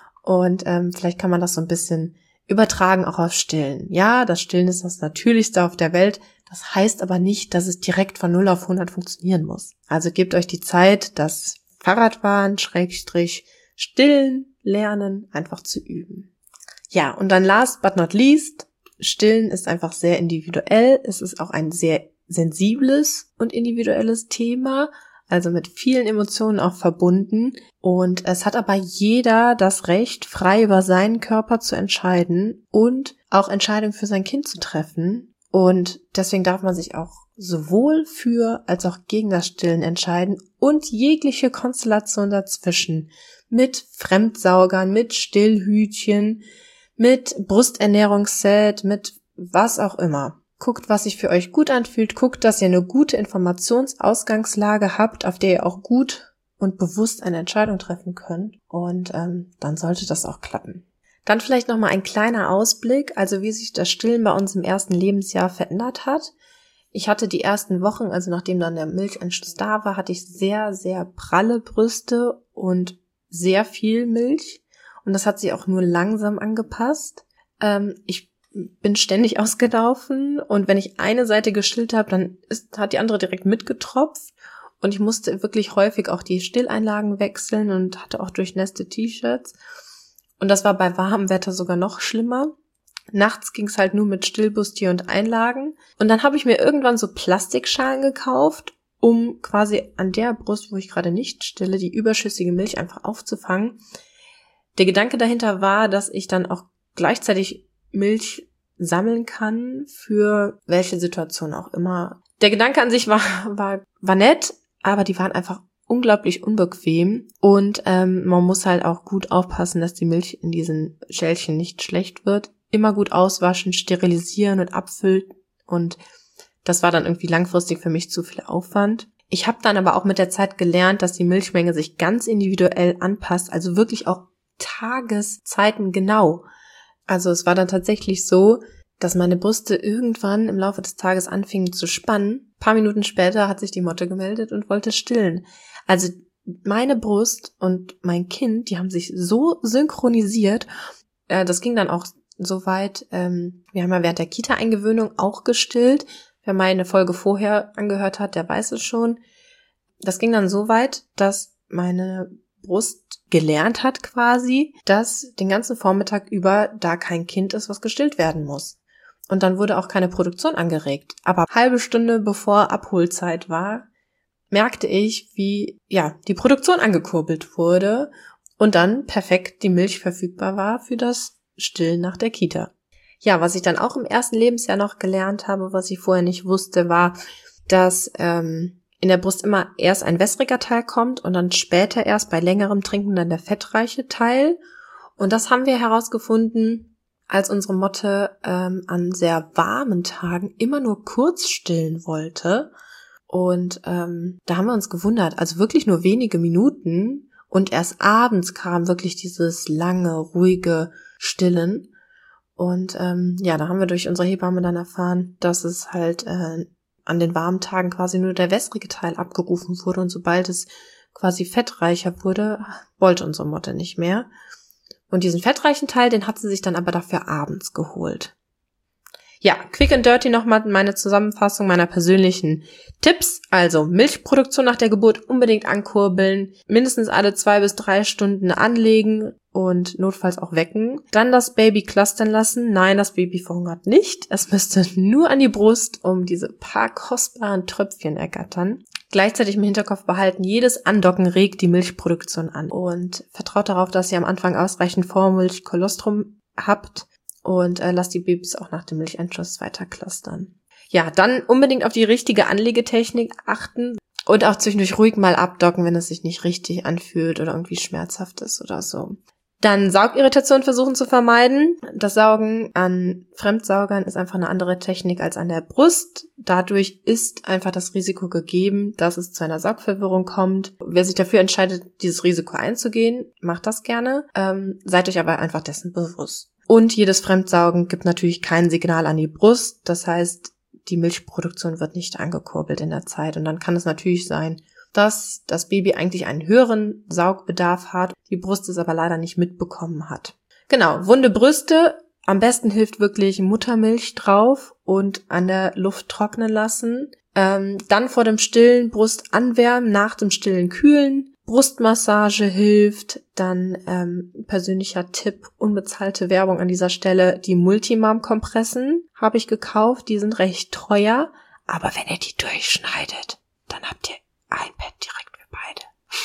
Und ähm, vielleicht kann man das so ein bisschen übertragen auch auf Stillen. Ja, das Stillen ist das Natürlichste auf der Welt. Das heißt aber nicht, dass es direkt von null auf hundert funktionieren muss. Also gebt euch die Zeit, das Fahrradfahren, Schrägstrich, Stillen, Lernen einfach zu üben. Ja, und dann last but not least, Stillen ist einfach sehr individuell. Es ist auch ein sehr sensibles und individuelles Thema, also mit vielen Emotionen auch verbunden. Und es hat aber jeder das Recht, frei über seinen Körper zu entscheiden und auch Entscheidungen für sein Kind zu treffen. Und deswegen darf man sich auch sowohl für als auch gegen das Stillen entscheiden und jegliche Konstellation dazwischen mit Fremdsaugern, mit Stillhütchen, mit Brusternährungsset, mit was auch immer. guckt, was sich für euch gut anfühlt, guckt, dass ihr eine gute Informationsausgangslage habt, auf der ihr auch gut und bewusst eine Entscheidung treffen könnt und ähm, dann sollte das auch klappen. Dann vielleicht nochmal ein kleiner Ausblick, also wie sich das Stillen bei uns im ersten Lebensjahr verändert hat. Ich hatte die ersten Wochen, also nachdem dann der Milchanschluss da war, hatte ich sehr, sehr pralle Brüste und sehr viel Milch und das hat sich auch nur langsam angepasst. Ähm, ich bin ständig ausgelaufen und wenn ich eine Seite gestillt habe, dann ist, hat die andere direkt mitgetropft und ich musste wirklich häufig auch die Stilleinlagen wechseln und hatte auch durchnässte T-Shirts. Und das war bei warmem Wetter sogar noch schlimmer. Nachts ging es halt nur mit Stillbustier und Einlagen. Und dann habe ich mir irgendwann so Plastikschalen gekauft, um quasi an der Brust, wo ich gerade nicht stille, die überschüssige Milch einfach aufzufangen. Der Gedanke dahinter war, dass ich dann auch gleichzeitig Milch sammeln kann für welche Situation auch immer. Der Gedanke an sich war, war, war nett, aber die waren einfach unglaublich unbequem und ähm, man muss halt auch gut aufpassen, dass die Milch in diesen Schälchen nicht schlecht wird. Immer gut auswaschen, sterilisieren und abfüllen und das war dann irgendwie langfristig für mich zu viel Aufwand. Ich habe dann aber auch mit der Zeit gelernt, dass die Milchmenge sich ganz individuell anpasst, also wirklich auch Tageszeiten genau. Also es war dann tatsächlich so, dass meine Brüste irgendwann im Laufe des Tages anfingen zu spannen. Ein paar Minuten später hat sich die Motte gemeldet und wollte stillen. Also meine Brust und mein Kind, die haben sich so synchronisiert. Äh, das ging dann auch so weit. Ähm, wir haben ja während der Kita-Eingewöhnung auch gestillt. Wer meine Folge vorher angehört hat, der weiß es schon. Das ging dann so weit, dass meine Brust gelernt hat quasi, dass den ganzen Vormittag über da kein Kind ist, was gestillt werden muss. Und dann wurde auch keine Produktion angeregt. Aber eine halbe Stunde bevor Abholzeit war, merkte ich, wie ja die Produktion angekurbelt wurde und dann perfekt die Milch verfügbar war für das Stillen nach der Kita. Ja, was ich dann auch im ersten Lebensjahr noch gelernt habe, was ich vorher nicht wusste, war, dass ähm, in der Brust immer erst ein wässriger Teil kommt und dann später erst bei längerem Trinken dann der fettreiche Teil. Und das haben wir herausgefunden, als unsere Motte ähm, an sehr warmen Tagen immer nur kurz stillen wollte. Und ähm, da haben wir uns gewundert, also wirklich nur wenige Minuten und erst abends kam wirklich dieses lange, ruhige Stillen. Und ähm, ja, da haben wir durch unsere Hebamme dann erfahren, dass es halt äh, an den warmen Tagen quasi nur der wässrige Teil abgerufen wurde und sobald es quasi fettreicher wurde, wollte unsere Motte nicht mehr. Und diesen fettreichen Teil, den hat sie sich dann aber dafür abends geholt. Ja, quick and dirty nochmal meine Zusammenfassung meiner persönlichen Tipps. Also Milchproduktion nach der Geburt unbedingt ankurbeln, mindestens alle zwei bis drei Stunden anlegen und notfalls auch wecken. Dann das Baby clustern lassen. Nein, das Baby verhungert nicht. Es müsste nur an die Brust um diese paar kostbaren Tröpfchen ergattern. Gleichzeitig im Hinterkopf behalten, jedes Andocken regt die Milchproduktion an. Und vertraut darauf, dass ihr am Anfang ausreichend Vormilch, Kolostrum habt. Und äh, lasst die Babys auch nach dem Milchanschluss weiter clustern. Ja, dann unbedingt auf die richtige Anlegetechnik achten und auch zwischendurch ruhig mal abdocken, wenn es sich nicht richtig anfühlt oder irgendwie schmerzhaft ist oder so. Dann Saugirritation versuchen zu vermeiden. Das Saugen an Fremdsaugern ist einfach eine andere Technik als an der Brust. Dadurch ist einfach das Risiko gegeben, dass es zu einer Saugverwirrung kommt. Wer sich dafür entscheidet, dieses Risiko einzugehen, macht das gerne. Ähm, seid euch aber einfach dessen bewusst. Und jedes Fremdsaugen gibt natürlich kein Signal an die Brust. Das heißt, die Milchproduktion wird nicht angekurbelt in der Zeit. Und dann kann es natürlich sein, dass das Baby eigentlich einen höheren Saugbedarf hat, die Brust es aber leider nicht mitbekommen hat. Genau, wunde Brüste. Am besten hilft wirklich Muttermilch drauf und an der Luft trocknen lassen. Ähm, dann vor dem Stillen Brust anwärmen, nach dem Stillen kühlen. Brustmassage hilft, dann ähm, persönlicher Tipp, unbezahlte Werbung an dieser Stelle, die Multimam-Kompressen habe ich gekauft, die sind recht teuer, aber wenn ihr die durchschneidet, dann habt ihr ein Bett direkt für beide.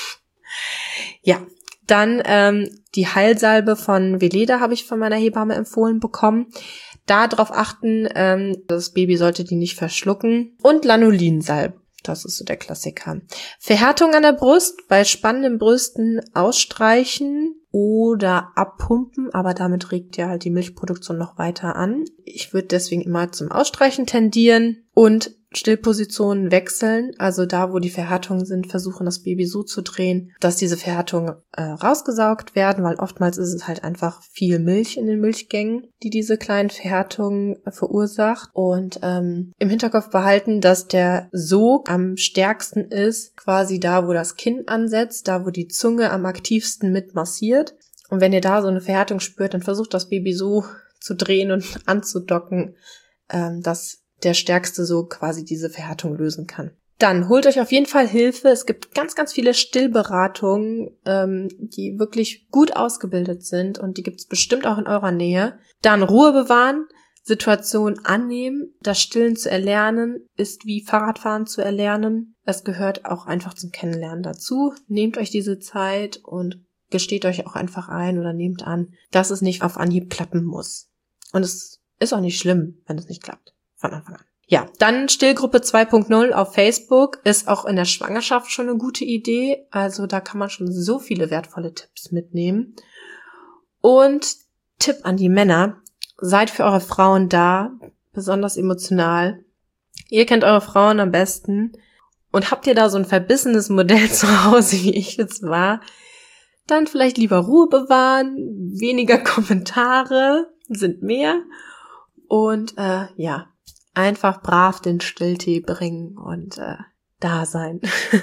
Ja, dann ähm, die Heilsalbe von Veleda habe ich von meiner Hebamme empfohlen bekommen. Da drauf achten, ähm, das Baby sollte die nicht verschlucken. Und Lanulinsalbe. Das ist so der Klassiker. Verhärtung an der Brust, bei spannenden Brüsten ausstreichen oder abpumpen, aber damit regt ihr halt die Milchproduktion noch weiter an. Ich würde deswegen immer zum Ausstreichen tendieren und Stillpositionen wechseln, also da, wo die Verhärtungen sind, versuchen das Baby so zu drehen, dass diese Verhärtungen äh, rausgesaugt werden, weil oftmals ist es halt einfach viel Milch in den Milchgängen, die diese kleinen Verhärtungen äh, verursacht. Und ähm, im Hinterkopf behalten, dass der Sog am stärksten ist, quasi da, wo das Kinn ansetzt, da, wo die Zunge am aktivsten mit massiert. Und wenn ihr da so eine Verhärtung spürt, dann versucht das Baby so zu drehen und anzudocken, ähm, dass der stärkste so quasi diese Verhärtung lösen kann. Dann holt euch auf jeden Fall Hilfe. Es gibt ganz, ganz viele Stillberatungen, ähm, die wirklich gut ausgebildet sind und die gibt es bestimmt auch in eurer Nähe. Dann Ruhe bewahren, Situation annehmen. Das Stillen zu erlernen ist wie Fahrradfahren zu erlernen. Es gehört auch einfach zum Kennenlernen dazu. Nehmt euch diese Zeit und gesteht euch auch einfach ein oder nehmt an, dass es nicht auf Anhieb klappen muss. Und es ist auch nicht schlimm, wenn es nicht klappt. Von Anfang an. Ja, dann Stillgruppe zwei Punkt null auf Facebook ist auch in der Schwangerschaft schon eine gute Idee. Also da kann man schon so viele wertvolle Tipps mitnehmen. Und Tipp an die Männer, seid für eure Frauen da, besonders emotional. Ihr kennt eure Frauen am besten. Und habt ihr da so ein verbissenes Modell zu Hause, wie ich jetzt war, dann vielleicht lieber Ruhe bewahren, weniger Kommentare sind mehr. Und äh, ja, einfach brav den Stilltee bringen und äh, da sein.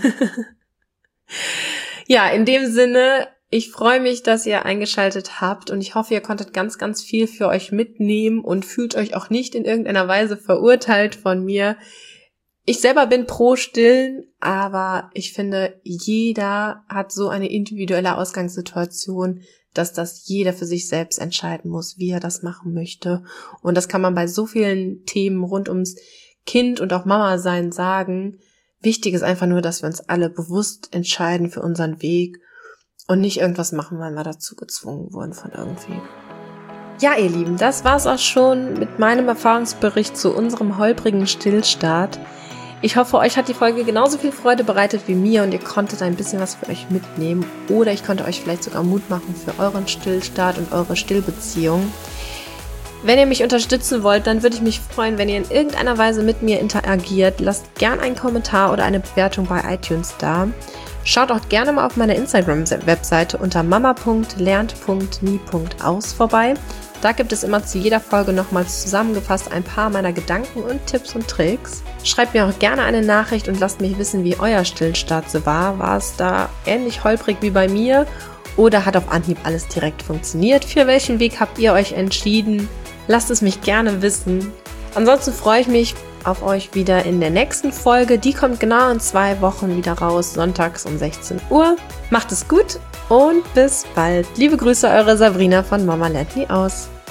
Ja, in dem Sinne, ich freue mich, dass ihr eingeschaltet habt und ich hoffe, ihr konntet ganz, ganz viel für euch mitnehmen und fühlt euch auch nicht in irgendeiner Weise verurteilt von mir. Ich selber bin pro Stillen, aber ich finde, jeder hat so eine individuelle Ausgangssituation, dass das jeder für sich selbst entscheiden muss, wie er das machen möchte. Und das kann man bei so vielen Themen rund ums Kind und auch Mama sein sagen. Wichtig ist einfach nur, dass wir uns alle bewusst entscheiden für unseren Weg und nicht irgendwas machen, weil wir dazu gezwungen wurden von irgendwem. Ja, ihr Lieben, das war's auch schon mit meinem Erfahrungsbericht zu unserem holprigen Stillstart. Ich hoffe, euch hat die Folge genauso viel Freude bereitet wie mir und ihr konntet ein bisschen was für euch mitnehmen oder ich konnte euch vielleicht sogar Mut machen für euren Stillstart und eure Stillbeziehung. Wenn ihr mich unterstützen wollt, dann würde ich mich freuen, wenn ihr in irgendeiner Weise mit mir interagiert. Lasst gern einen Kommentar oder eine Bewertung bei iTunes da. Schaut auch gerne mal auf meiner Instagram-Webseite unter mama punkt lernt punkt nie punkt aus vorbei. Da gibt es immer zu jeder Folge nochmals zusammengefasst ein paar meiner Gedanken und Tipps und Tricks. Schreibt mir auch gerne eine Nachricht und lasst mich wissen, wie euer Stillstart so war. War es da ähnlich holprig wie bei mir oder hat auf Anhieb alles direkt funktioniert? Für welchen Weg habt ihr euch entschieden? Lasst es mich gerne wissen. Ansonsten freue ich mich auf euch wieder in der nächsten Folge. Die kommt genau in zwei Wochen wieder raus, sonntags um sechzehn Uhr. Macht es gut und bis bald. Liebe Grüße, eure Sabrina von Mama lernt nie aus.